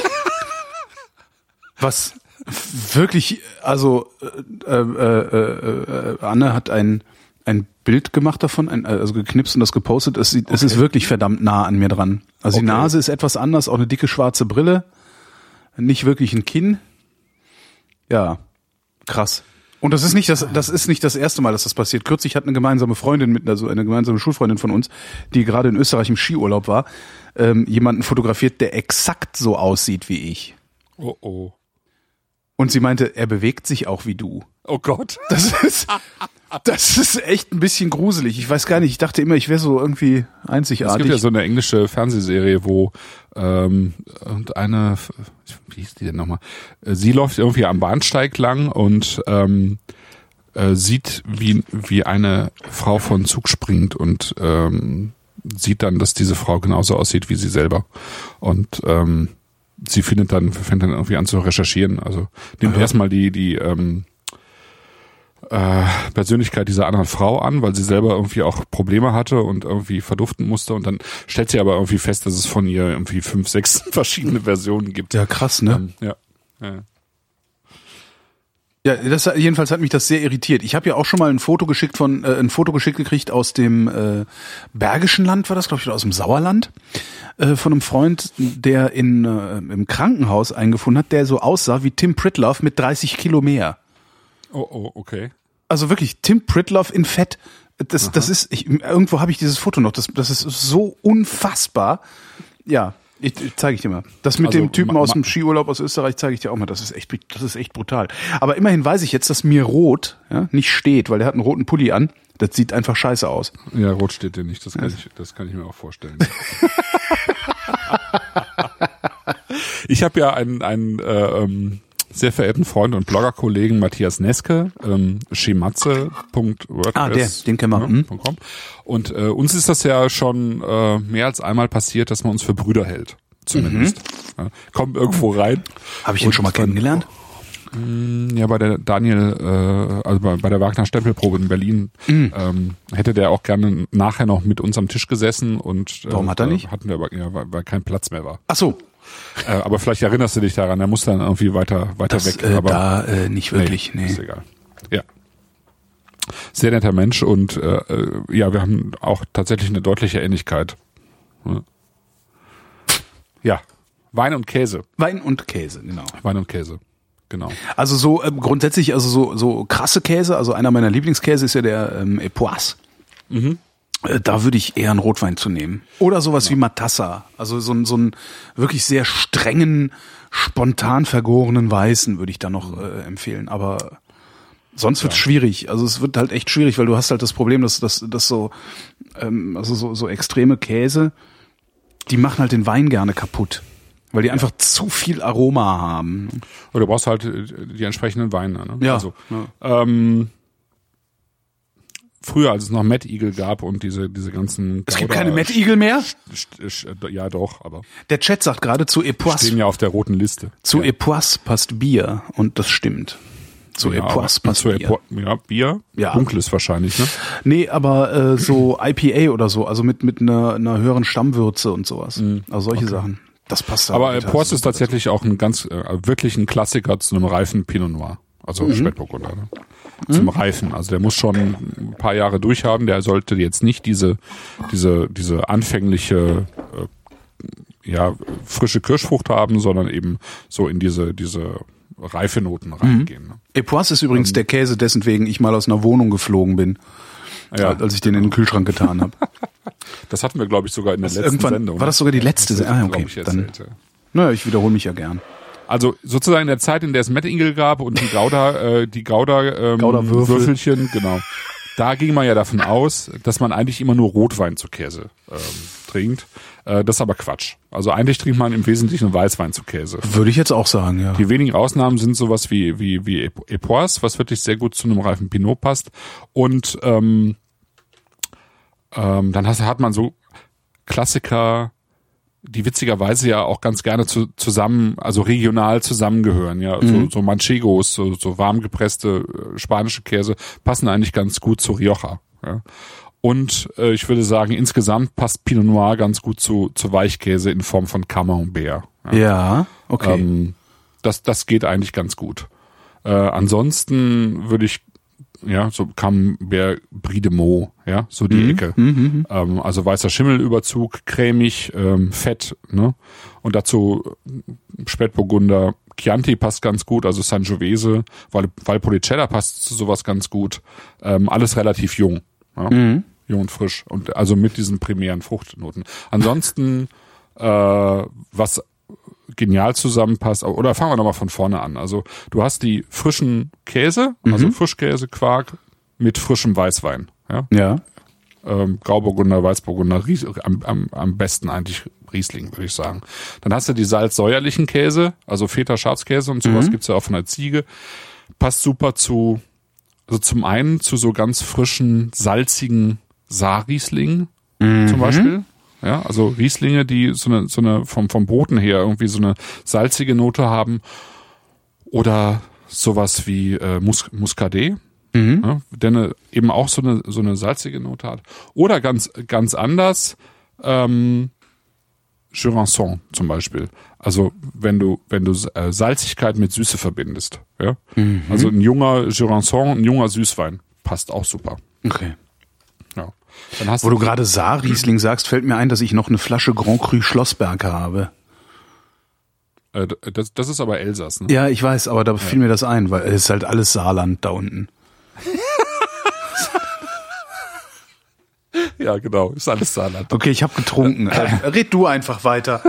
Was wirklich, also äh, äh, äh, äh, Anne hat ein ein Bild gemacht davon, ein, also geknipst und das gepostet. Es, sieht, okay. Es ist wirklich verdammt nah an mir dran. Also okay. Die Nase ist etwas anders, auch eine dicke schwarze Brille, nicht wirklich ein Kinn. Ja, krass. Und das ist nicht das, das ist nicht das erste Mal, dass das passiert. Kürzlich hat eine gemeinsame Freundin mit, also eine gemeinsame Schulfreundin von uns, die gerade in Österreich im Skiurlaub war, ähm, jemanden fotografiert, der exakt so aussieht wie ich. Oh oh. Und sie meinte, er bewegt sich auch wie du. Oh Gott. Das ist, das ist echt ein bisschen gruselig. Ich weiß gar nicht, ich dachte immer, ich wäre so irgendwie einzigartig. Es gibt ja so eine englische Fernsehserie, wo ähm, eine, wie hieß die denn nochmal? Sie läuft irgendwie am Bahnsteig lang und ähm, äh, sieht, wie, wie eine Frau von Zug springt und ähm, sieht dann, dass diese Frau genauso aussieht wie sie selber. Und ähm, sie findet dann, fängt dann irgendwie an zu recherchieren. Also nimmt ja. erstmal die, die ähm, äh, Persönlichkeit dieser anderen Frau an, weil sie selber irgendwie auch Probleme hatte und irgendwie verduften musste, und dann stellt sie aber irgendwie fest, dass es von ihr irgendwie fünf, sechs verschiedene Versionen gibt. Ja, krass, ne? Ähm, ja. ja. Ja, das jedenfalls hat mich das sehr irritiert. Ich habe ja auch schon mal ein Foto geschickt von äh, ein Foto geschickt gekriegt aus dem äh, Bergischen Land, war das, glaube ich, oder aus dem Sauerland, äh, von einem Freund, der in äh, im Krankenhaus eingefunden hat, der so aussah wie Tim Pritloff mit dreißig Kilo mehr. Oh, oh, okay. Also wirklich Tim Pritloff in Fett. Das, Aha. das ist, ich, irgendwo habe ich dieses Foto noch. Das, das ist so unfassbar. Ja. Ich, ich zeige ich dir mal. Das mit also, dem Typen ma, aus dem Skiurlaub aus Österreich zeige ich dir auch mal. Das ist echt, das ist echt brutal. Aber immerhin weiß ich jetzt, dass mir Rot ja, nicht steht, weil der hat einen roten Pulli an. Das sieht einfach scheiße aus. Ja, Rot steht dir nicht. Das kann, ja. ich, das kann ich mir auch vorstellen. Ich habe ja einen, einen äh, ähm, sehr verehrten Freund und Blogger-Kollegen Matthias Neske, ähm, schematze punkt wordpress Ah, der, den kennen wir. Ja, .com. Und äh, uns ist das ja schon äh, mehr als einmal passiert, dass man uns für Brüder hält. Zumindest. Mhm. Ja, kommt irgendwo rein. Habe ich ihn schon mal kennengelernt? Ja, bei der Daniel, äh, also bei, bei der Wagner-Stempelprobe in Berlin, mhm. ähm, hätte der auch gerne nachher noch mit uns am Tisch gesessen, und äh, warum hat er nicht? Hatten wir aber, ja, weil, weil kein Platz mehr war. Ach so. Äh, aber vielleicht erinnerst du dich daran, er muss dann irgendwie weiter weiter das, weg. Äh, aber da äh, nicht wirklich, nee, nee. Ist egal. Ja. Sehr netter Mensch, und äh, ja, wir haben auch tatsächlich eine deutliche Ähnlichkeit. Ja, Wein und Käse. Wein und Käse, genau. Wein und Käse, genau. Also so ähm, grundsätzlich, also so so krasse Käse, also einer meiner Lieblingskäse ist ja der ähm, Epoisse. Mhm. Äh, da würde ich eher einen Rotwein zu nehmen. Oder sowas ja. wie Matassa. Also so, so einen wirklich sehr strengen, spontan vergorenen Weißen würde ich da noch äh, empfehlen. Aber sonst wird's ja. schwierig. Also es wird halt echt schwierig, weil du hast halt das Problem, dass dass, dass so ähm, also so, so extreme Käse, die machen halt den Wein gerne kaputt. Weil die einfach zu viel Aroma haben. Oder du brauchst halt die entsprechenden Weine. Ne? Ja. Also, ja. Ähm, früher, als es noch Mad Eagle gab und diese diese ganzen Es gibt Gouda- keine Mad Eagle mehr? St- st- Ja, doch, aber Der Chat sagt gerade, zu Epoisse, stehen ja auf der roten Liste. zu ja. Epoisse passt Bier. Und das stimmt. Zu ja, Epoisse aber- passt zu Bier. Epo- Ja, Bier. Ja. Dunkles wahrscheinlich, ne? Nee, aber äh, so I P A oder so, also mit mit einer, einer höheren Stammwürze und sowas. Also solche Sachen. Das passt da Aber halt Epoisse super ist tatsächlich auch ein ganz, äh, wirklich ein Klassiker zu einem reifen Pinot Noir. Also Mhm. Spätburgunder. Ne? Zum Reifen. Also der muss schon ein paar Jahre durchhaben. Der sollte jetzt nicht diese, diese, diese anfängliche, äh, ja, frische Kirschfrucht haben, sondern eben so in diese, diese reife Noten reingehen. Ne? Epoisse ist übrigens der Käse, dessen wegen ich mal aus einer Wohnung geflogen bin, Ja. als ich den in den Kühlschrank getan habe. Das hatten wir, glaube ich, sogar in der letzten Irgendwann Sendung. war das sogar die letzte Das Sendung. Ah, glaub okay, ich, dann- erzählt, ja. Naja, ich wiederhole mich ja gern. Also sozusagen in der Zeit, in der es Mad Eagle gab und die Gouda, äh, die Gouda, ähm, Gouda-Würfel. Würfelchen, genau. Da ging man ja davon aus, dass man eigentlich immer nur Rotwein zu Käse ähm, trinkt. Äh, das ist aber Quatsch. Also eigentlich trinkt man im Wesentlichen Weißwein zu Käse. Würde ich jetzt auch sagen, ja. Die wenigen Ausnahmen sind sowas wie wie wie Ep- Epoisse, was wirklich sehr gut zu einem reifen Pinot passt. Und ähm, ähm, dann hast, hat man so Klassiker, die witzigerweise ja auch ganz gerne zu, zusammen, also regional zusammengehören, ja, Mhm. so, so Manchegos, so, so warm gepresste äh, spanische Käse passen eigentlich ganz gut zu Rioja, ja. Und äh, ich würde sagen, insgesamt passt Pinot Noir ganz gut zu, zu Weichkäse in Form von Camembert. Ja. Ja, okay. Ähm, das, das geht eigentlich ganz gut. Äh, ansonsten würde ich, ja, so Camembert Brie de Meaux, ja, so die Mhm. Ecke. Mhm. Ähm, also weißer Schimmelüberzug, cremig, ähm, fett, ne? Und dazu Spätburgunder, Chianti passt ganz gut, also Sangiovese, Val- Valpolicella passt zu sowas ganz gut. Ähm, alles relativ jung, ja? Mhm. Jung und frisch. Und also mit diesen primären Fruchtnoten. Ansonsten, äh, was genial zusammenpasst, oder fangen wir nochmal von vorne an. Also du hast die frischen Käse, also Frischkäse, Quark mit frischem Weißwein. Ja? Ja. Ähm, Grauburgunder, Weißburgunder, Ries, am, am, am besten eigentlich Riesling, würde ich sagen. Dann hast du die salzsäuerlichen Käse, also Feta, Schafskäse und sowas gibt's ja auch von der Ziege. Passt super zu, also zum einen zu so ganz frischen, salzigen Saarriesling zum Beispiel. Ja, also Rieslinge, die so eine, so eine vom, vom Boden her irgendwie so eine salzige Note haben. Oder sowas wie äh, Mus Muscadet, ja, der eine, eben auch so eine, so eine salzige Note hat. Oder ganz, ganz anders, ähm, Jurançon zum Beispiel. Also wenn du, wenn du äh, Salzigkeit mit Süße verbindest. Ja? Also ein junger Jurançon, ein junger Süßwein passt auch super. Okay. Ja. Dann hast Wo du gerade Saarriesling sagst, fällt mir ein, dass ich noch eine Flasche Grand Cru Schlossberg habe. Äh, das, das ist aber Elsass, ne? Ja, ich weiß, aber da fiel mir das ein, weil es ist halt alles Saarland da unten. Ja, genau. Ist alles Saarland. Okay, ich habe getrunken. Äh, red du einfach weiter.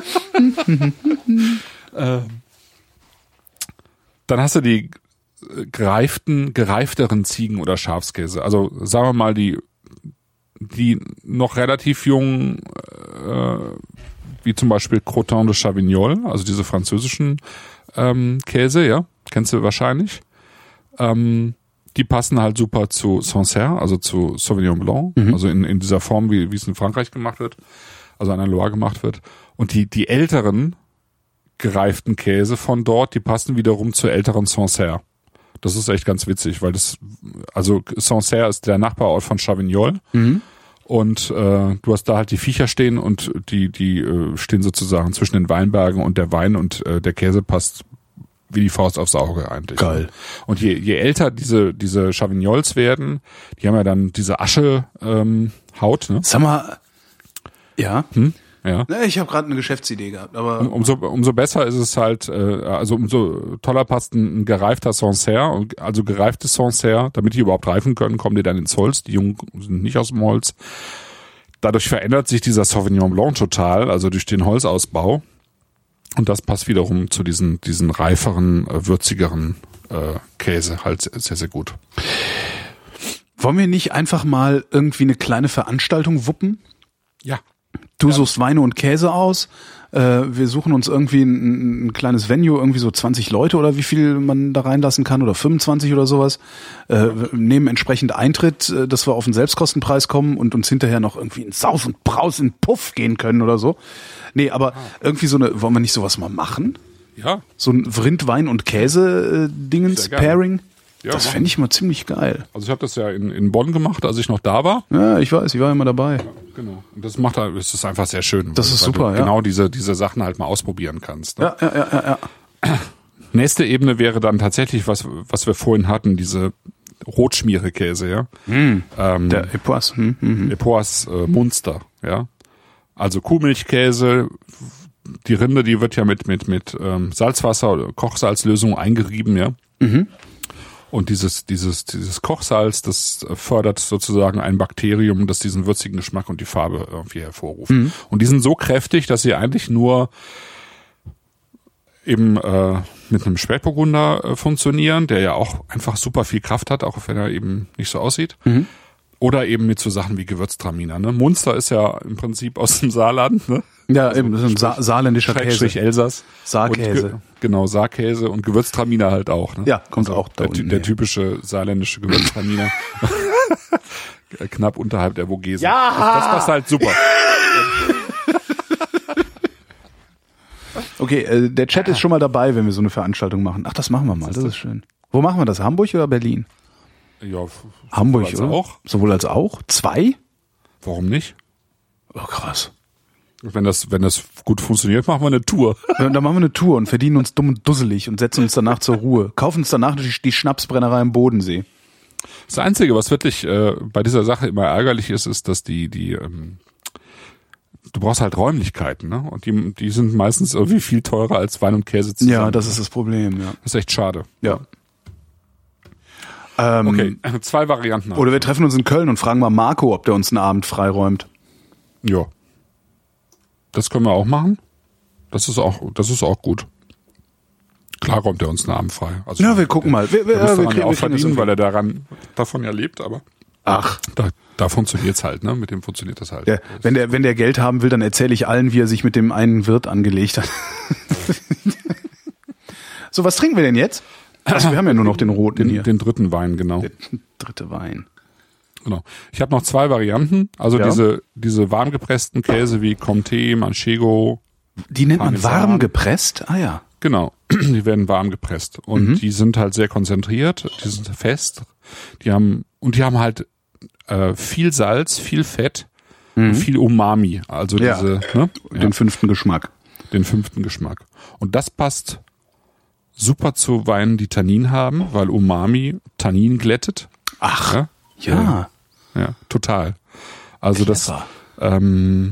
Dann hast du die äh, gereiften, gereifteren Ziegen- oder Schafskäse. Also sagen wir mal die, die noch relativ jungen, äh, wie zum Beispiel Crottin de Chavignol, also diese französischen ähm, Käse, ja, kennst du wahrscheinlich. Ähm, die passen halt super zu Sancerre, also zu Sauvignon Blanc, also in, in dieser Form, wie, wie es in Frankreich gemacht wird, also an der Loire gemacht wird. Und die, die älteren gereiften Käse von dort, die passen wiederum zur älteren Sancerre. Das ist echt ganz witzig, weil das, also Sancerre ist der Nachbarort von Chavignol. Mhm. Und äh, du hast da halt die Viecher stehen und die die äh, stehen sozusagen zwischen den Weinbergen und der Wein und äh, der Käse passt wie die Faust aufs Auge eigentlich. Geil. Und je, je älter diese diese Chavignols werden, die haben ja dann diese Asche ähm, Haut, ne? Sag mal, ja, Hm? Ja. Ne, ich habe gerade eine Geschäftsidee gehabt, aber Umso, umso besser ist es halt, äh, also umso toller passt ein, ein gereifter Sancerre, also gereifte Sancerre, damit die überhaupt reifen können, kommen die dann ins Holz, die Jungen sind nicht aus dem Holz. Dadurch verändert sich dieser Sauvignon Blanc total, also durch den Holzausbau. Und das passt wiederum zu diesen, diesen reiferen, äh, würzigeren äh, Käse halt sehr, sehr gut. wollen wir nicht einfach mal irgendwie eine kleine Veranstaltung wuppen? Ja. Du suchst Weine und Käse aus. Äh, wir suchen uns irgendwie ein, ein kleines Venue, irgendwie so zwanzig Leute oder wie viel man da reinlassen kann oder fünfundzwanzig oder sowas. Äh, nehmen entsprechend Eintritt, äh, dass wir auf den Selbstkostenpreis kommen und uns hinterher noch irgendwie in Sauf und Braus in Puff gehen können oder so. Nee, aber irgendwie so eine, wollen wir nicht sowas mal machen? Ja. So ein Rind, Wein und Käse-Dingens, äh, Pairing. Ja, das fände ich mal ziemlich geil. Also ich habe das ja in, in Bonn gemacht, als ich noch da war. Ja, ich weiß, ich war immer dabei. Ja, genau. Und das macht halt, es ist einfach sehr schön. Das weil, ist weil super, du ja. Genau diese, diese Sachen halt mal ausprobieren kannst. Ne? Ja, ja, ja, ja, ja. Nächste Ebene wäre dann tatsächlich, was, was wir vorhin hatten, diese Rotschmierekäse, ja. Mm, ähm, der Epoisse. Hm, hm, Epoisse äh, Munster, ja. Also Kuhmilchkäse, die Rinde, die wird ja mit, mit, mit ähm, Salzwasser oder Kochsalzlösung eingerieben, ja. Mhm. Und dieses, dieses, dieses Kochsalz, das fördert sozusagen ein Bakterium, das diesen würzigen Geschmack und die Farbe irgendwie hervorruft. Mhm. Und die sind so kräftig, dass sie eigentlich nur eben äh, mit einem Spätburgunder äh, funktionieren, der ja auch einfach super viel Kraft hat, auch wenn er eben nicht so aussieht. Mhm. Oder eben mit so Sachen wie Gewürztraminer. Ne? Munster ist ja im Prinzip aus dem Saarland. Ne? Ja, also eben, das ist ein Sa- saarländischer Käse. Elsass. Saarkäse. Ge- genau, Saarkäse und Gewürztraminer halt auch. Ne? Ja, kommt also auch da der, unten, der ja. typische saarländische Gewürztraminer. Knapp unterhalb der Vogesen. Ja! Das, das passt halt super. Okay, äh, der Chat ist schon mal dabei, wenn wir so eine Veranstaltung machen. Ach, das machen wir mal, das ist schön. Wo machen wir das? Hamburg oder Berlin? Ja, Hamburg, als oder? auch. Sowohl als auch? Zwei? Warum nicht? Oh, krass. Wenn das, wenn das gut funktioniert, machen wir eine Tour. Dann machen wir eine Tour und verdienen uns dumm und dusselig und setzen uns danach zur Ruhe. Kaufen uns danach die, die Schnapsbrennerei im Bodensee. Das Einzige, was wirklich äh, bei dieser Sache immer ärgerlich ist, ist, dass die, die, ähm, du brauchst halt Räumlichkeiten, ne? Und die, die sind meistens irgendwie viel teurer als Wein und Käse zusammen. Ja, das ist das Problem, ja. Das ist echt schade. Ja. Ähm, Okay, zwei Varianten. Oder wir treffen uns in Köln und fragen mal Marco, ob der uns einen Abend freiräumt. Ja. Das können wir auch machen. Das ist auch, das ist auch gut. Klar räumt er uns einen Abend frei. Also Ja, wir gucken mal. Wir, wir, er muss ja, wir daran kriegen, ja auch wir kriegen das verdienen, weil irgendwie. er daran, davon ja lebt, aber Ach. da, da funktioniert's halt, ne? Mit dem funktioniert das halt. Ja, wenn der, wenn der Geld haben will, dann erzähle ich allen, wie er sich mit dem einen Wirt angelegt hat. So, was trinken wir denn jetzt? Also, wir haben ja nur noch den roten den, hier. den dritten Wein, genau. Der dritte Wein. Genau. Ich habe noch zwei Varianten. Also Ja. diese diese warmgepressten Käse wie Comté, Manchego. Die nennt man Parmesan. warm gepresst? Ah ja. Genau. Die werden warm gepresst und Mhm. die sind halt sehr konzentriert. Die sind fest. Die haben und die haben halt äh, viel Salz, viel Fett und viel Umami. Also Mhm. Ja. diese ne? Ja, Den fünften Geschmack. den fünften Geschmack. Und das passt super zu Weinen, die Tannin haben, weil Umami Tannin glättet. Ach, Ja. ja. Ja, total. Also das, Clever. ähm,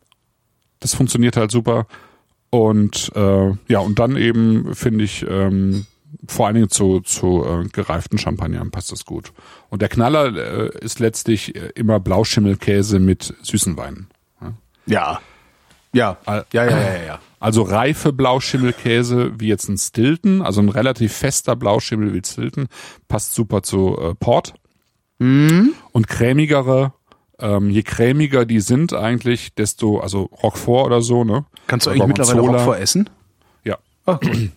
das funktioniert halt super. Und äh, ja, und dann eben finde ich ähm, vor allen Dingen zu, zu äh, gereiften Champagnern passt das gut. Und der Knaller äh, ist letztlich äh, immer Blauschimmelkäse mit süßen Weinen. Ja. Ja. Ja, ja, ja, ja, ja. Also reife Blauschimmelkäse wie jetzt ein Stilton, also ein relativ fester Blauschimmel wie Stilton, passt super zu äh, Port. Mhm. Und cremigere, ähm, je cremiger die sind eigentlich, desto, also Roquefort oder so, ne? Kannst du eigentlich mittlerweile Gorgonzola. Roquefort essen? Ja. Ah, gut.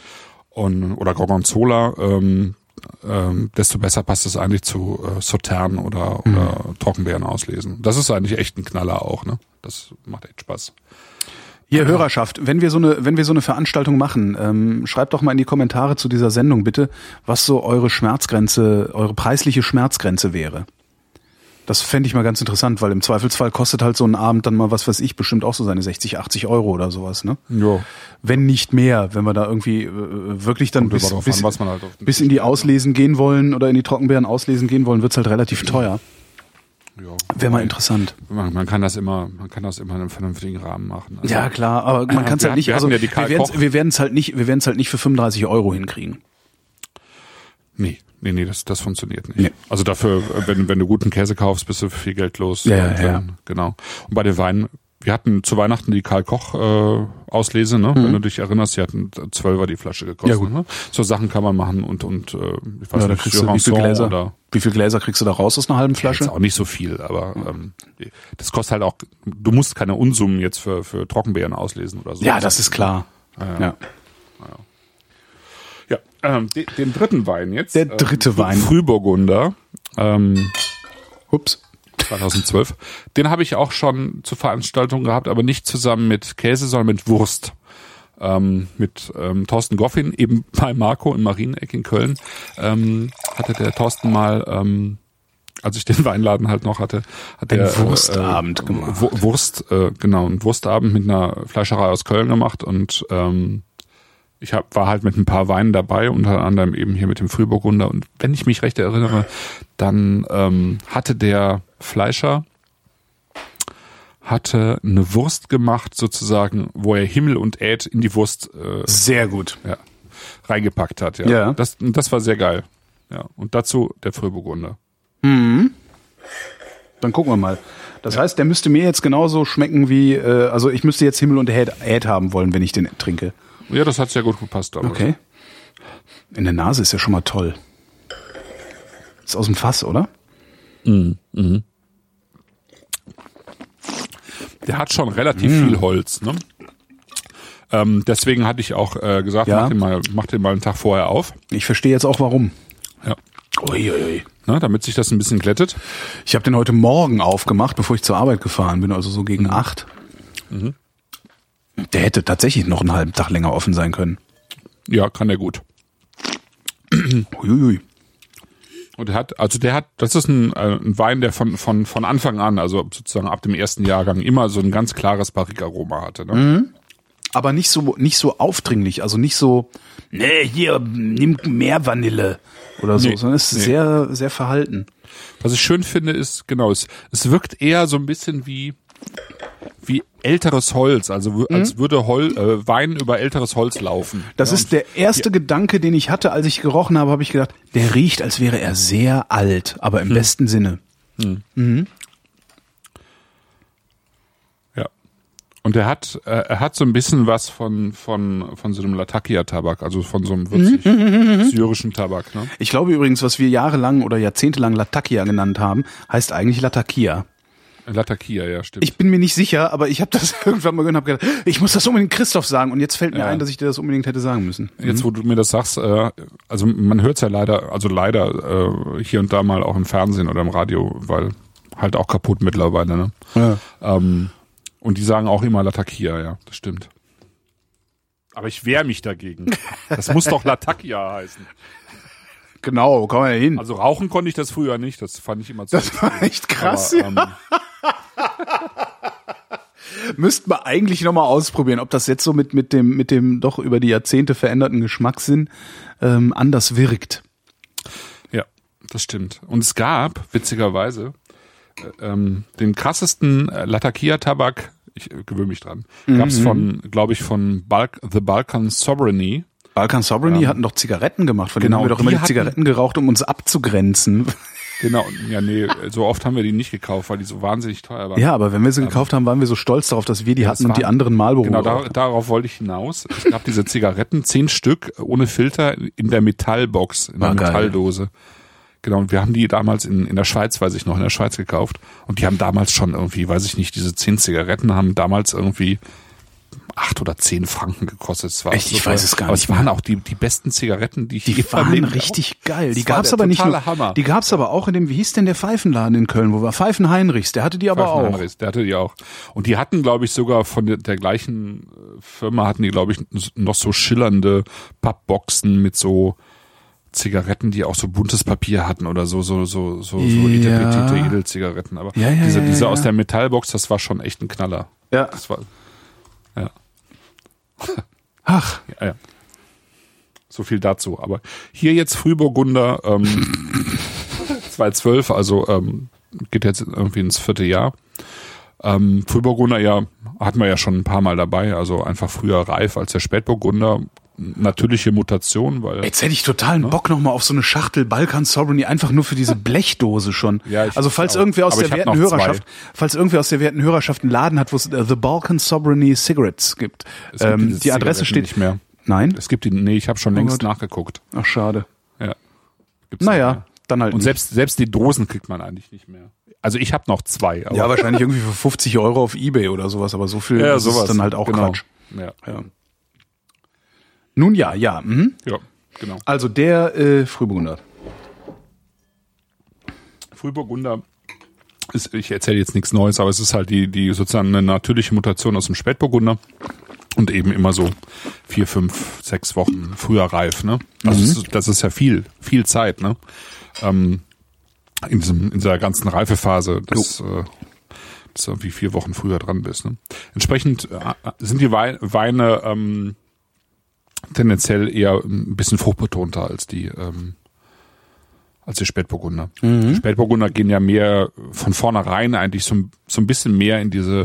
Und, oder Gorgonzola, ähm, ähm, desto besser passt es eigentlich zu äh, Sautern oder, Mhm. oder Trockenbeeren auslesen. Das ist eigentlich echt ein Knaller auch, ne? Das macht echt Spaß. Hier, Hörerschaft, wenn wir so eine, wenn wir so eine Veranstaltung machen, ähm, schreibt doch mal in die Kommentare zu dieser Sendung bitte, was so eure Schmerzgrenze, eure preisliche Schmerzgrenze wäre. Das fände ich mal ganz interessant, weil im Zweifelsfall kostet halt so ein Abend dann mal, was weiß ich, bestimmt auch so seine sechzig, achtzig Euro oder sowas, ne? Ja. Wenn nicht mehr, wenn wir da irgendwie äh, wirklich dann Kommt bis, immer drauf bis, an, was man halt auf den bis Tisch in die stellt, ne? Auslesen gehen wollen oder in die Trockenbeeren auslesen gehen wollen, wird's halt relativ teuer. Ja. Wäre mal interessant. Man, man kann das immer, man kann das immer in einem vernünftigen Rahmen machen. Also, Ja, klar, aber man kann es wir halt nicht, hatten- also wir hatten ja die Karl wir werden's- Koch. wir werden es halt nicht, wir werden es halt nicht für fünfunddreißig Euro hinkriegen. Nee, nee, nee, das, das funktioniert nicht. Nee. Also dafür, wenn, wenn du guten Käse kaufst, bist du für viel Geld los. Ja, ja, Und, ja. ähm, Genau. Und bei den Weinen wir hatten zu Weihnachten die Karl Koch äh, Auslese, ne? Mhm. Wenn du dich erinnerst, die hatten zwölfer die Flasche gekostet. Ja, gut. Ne? So Sachen kann man machen und und äh, ich weiß ja, nicht, kriegst du, wie viel Gläser? Oder wie viel Gläser kriegst du da raus aus einer halben Flasche? Ja, jetzt auch nicht so viel, aber ähm, das kostet halt auch. Du musst keine Unsummen jetzt für für Trockenbeeren auslesen oder so. Ja, das ist klar. Ja. ja. ja. ja ähm, den, den dritten Wein jetzt. Der dritte ähm, Wein. Frühburgunder. Ähm, Ups. zweitausendzwölf. Den habe ich auch schon zur Veranstaltung gehabt, aber nicht zusammen mit Käse, sondern mit Wurst. Ähm, mit ähm, Thorsten Goffin, eben bei Marco im Marieneck in Köln, ähm, hatte der Thorsten mal, ähm, als ich den Weinladen halt noch hatte, hat einen der Wurstabend äh, gemacht. Wurst, äh, genau, einen Wurstabend mit einer Fleischerei aus Köln gemacht und ähm, ich hab, war halt mit ein paar Weinen dabei, unter anderem eben hier mit dem Frühburgunder. Und wenn ich mich recht erinnere, dann ähm, hatte der Fleischer hatte eine Wurst gemacht, sozusagen, wo er Himmel und Äd in die Wurst äh, sehr gut ja, reingepackt hat. Ja, ja. Das, das war sehr geil. Ja, und dazu der Frühburgunder. Mhm. Dann gucken wir mal. Das ja. heißt, der müsste mir jetzt genauso schmecken wie, äh, also ich müsste jetzt Himmel und Äd, Äd haben wollen, wenn ich den trinke. Ja, das hat sehr gut gepasst. Aber okay. In der Nase ist ja schon mal toll. Ist aus dem Fass, oder? Mhm. Mhm. Der hat schon relativ mhm. viel Holz, ne? Ähm, deswegen hatte ich auch äh, gesagt, ja. mach, den mal, mach den mal einen Tag vorher auf. Ich verstehe jetzt auch warum. Ja. Uiuiui. Ne, damit sich das ein bisschen glättet. Ich habe den heute Morgen aufgemacht, bevor ich zur Arbeit gefahren bin, also so gegen mhm. acht. Mhm. Der hätte tatsächlich noch einen halben Tag länger offen sein können. Ja, kann der gut. Uiuiui. Und der hat, also der hat, das ist ein, äh, ein Wein, der von von von Anfang an, also sozusagen ab dem ersten Jahrgang, immer so ein ganz klares Barrique-Aroma hatte. Ne? Mhm. Aber nicht so nicht so aufdringlich, also nicht so, nee, hier, nimm mehr Vanille oder so, nee, sondern es ist nee. sehr, sehr verhalten. Was ich schön finde, ist, genau, es, es wirkt eher so ein bisschen wie wie älteres Holz, also w- als würde Hol- äh, Wein über älteres Holz laufen. Das ja, ist der erste ja. Gedanke, den ich hatte, als ich gerochen habe, habe ich gedacht, der riecht, als wäre er sehr alt, aber im hm. besten Sinne. Hm. Mhm. Ja. Und er hat, äh, er hat so ein bisschen was von von von so einem Latakia-Tabak, also von so einem würzig mhm. syrischen Tabak. Ne? Ich glaube übrigens, was wir jahrelang oder jahrzehntelang Latakia genannt haben, heißt eigentlich Latakia. Latakia, ja, stimmt. Ich bin mir nicht sicher, aber ich habe das irgendwann mal gehört und habe gedacht, ich muss das unbedingt Christoph sagen. Und jetzt fällt mir ja. ein, dass ich dir das unbedingt hätte sagen müssen. Jetzt, wo du mir das sagst, äh, also man hört es ja leider, also leider äh, hier und da mal auch im Fernsehen oder im Radio, weil halt auch kaputt mittlerweile. Ne? Ja. Ähm, und die sagen auch immer Latakia, ja, das stimmt. Aber ich wehre mich dagegen. Das muss doch Latakia heißen. Genau, wo kann man ja hin? Also rauchen konnte ich das früher nicht, das fand ich immer zu. Das war echt krass. Aber, ähm, müssten wir eigentlich nochmal ausprobieren, ob das jetzt so mit mit dem mit dem doch über die Jahrzehnte veränderten Geschmackssinn ähm, anders wirkt. Ja, das stimmt. Und es gab, witzigerweise, äh, ähm, den krassesten äh, Latakia-Tabak, ich äh, gewöhne mich dran, mhm. gab es von, glaube ich, von Balk- The Balkan Sovereignty. Balkan Sovereignty ähm, hatten doch Zigaretten gemacht, von genau, denen haben wir doch immer die, die Zigaretten geraucht, um uns abzugrenzen. Genau, ja nee, so oft haben wir die nicht gekauft, weil die so wahnsinnig teuer waren. Ja, aber wenn wir sie gekauft haben, waren wir so stolz darauf, dass wir die ja, hatten und waren, die anderen Marlboro. Genau, da, darauf wollte ich hinaus. Es gab diese Zigaretten, zehn Stück, ohne Filter, in der Metallbox, in der Metalldose. Genau, und wir haben die damals in, in der Schweiz, weiß ich noch, in der Schweiz gekauft. Und die haben damals schon irgendwie, weiß ich nicht, diese zehn Zigaretten haben damals irgendwie acht oder zehn Franken gekostet. Es war Echt, ich weiß es gar aber nicht. Aber es waren auch die die besten Zigaretten, die ich die je waren richtig auch. geil. Die gab's aber nicht nur. Hammer. Die gab's aber auch in dem, wie hieß denn der Pfeifenladen in Köln, wo war Pfeifen Heinrichs? Der hatte die aber Pfeifen auch. Heinrichs, der hatte die auch. Und die hatten, glaube ich, sogar von der, der gleichen Firma hatten die, glaube ich, noch so schillernde Pappboxen mit so Zigaretten, die auch so buntes Papier hatten oder so so so so, so ja. etepetite Edelzigaretten. Aber ja, ja, diese ja, diese ja. aus der Metallbox, das war schon echt ein Knaller. Ja. Das war ja. Ach. Ja, ja. So viel dazu. Aber hier jetzt Frühburgunder ähm, zweitausendzwölf, also ähm, geht jetzt irgendwie ins vierte Jahr. Ähm, Frühburgunder, ja, hatten wir ja schon ein paar Mal dabei, also einfach früher reif als der Spätburgunder. natürliche Mutation, weil Jetzt hätte ich totalen Bock nochmal auf so eine Schachtel Balkan Sovereignty, einfach nur für diese Blechdose schon. Ja, ich also falls auch. irgendwer aus Aber der ich hab werten noch Hörerschaft, zwei. falls irgendwer aus der werten Hörerschaft einen Laden hat, wo es äh, The Balkan Sovereignty Cigarettes gibt. es gibt Ähm, diese die Adresse Zigaretten steht nicht mehr. Nein? Es gibt die, nee, ich habe schon Oh längst Gott. nachgeguckt. Ach, schade. Ja. Gibt's nicht Naja, mehr. dann halt Und nicht. selbst selbst die Dosen kriegt man eigentlich nicht mehr. Also ich habe noch zwei. Aber Ja, wahrscheinlich irgendwie für fünfzig Euro auf Ebay oder sowas, aber so viel ja, ist sowas. dann halt auch genau. Quatsch. Ja. Ja. Nun ja, ja. Mhm. ja, genau. Also der äh, Frühburgunder. Frühburgunder ist, ich erzähle jetzt nichts Neues, aber es ist halt die, die sozusagen eine natürliche Mutation aus dem Spätburgunder und eben immer so vier, fünf, sechs Wochen früher reif, ne? Also Mhm. das, ist, das ist ja viel, viel Zeit, ne? Ähm, in diesem, in dieser ganzen Reifephase, dass, äh, dass du irgendwie vier Wochen früher dran bist, ne? Entsprechend äh, sind die Wei- Weine ähm, tendenziell eher ein bisschen fruchtbetonter als die, ähm, als die Spätburgunder. Mhm. Die Spätburgunder gehen ja mehr von vornherein eigentlich so, so ein bisschen mehr in diese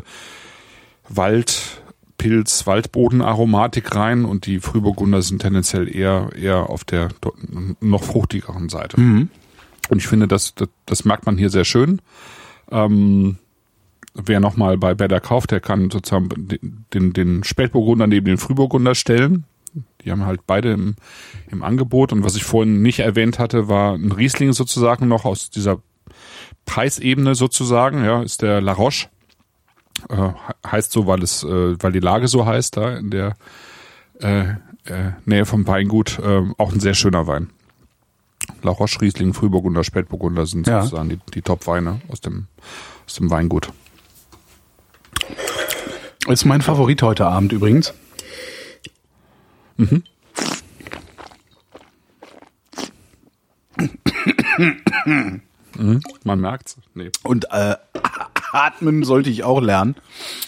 Waldpilz, Waldbodenaromatik rein und die Frühburgunder sind tendenziell eher, eher auf der dort noch fruchtigeren Seite. Mhm. Und ich finde, das, das, das merkt man hier sehr schön. Ähm, wer nochmal bei Bäder kauft, der kann sozusagen den, den, den Spätburgunder neben den Frühburgunder stellen. Die haben halt beide im, im Angebot. Und was ich vorhin nicht erwähnt hatte, war ein Riesling sozusagen noch aus dieser Preisebene sozusagen. Ja, ist der La Roche. Äh, heißt so, weil es, äh, weil die Lage so heißt, da in der äh, äh, Nähe vom Weingut. Äh, auch ein sehr schöner Wein. La Roche, Riesling, Frühburgunder, Spätburgunder sind Ja. sozusagen die, die Top-Weine aus dem, aus dem Weingut. Ist mein Favorit heute Abend übrigens. Mhm. mhm. Man merkt's. Nee. Und äh, atmen sollte ich auch lernen.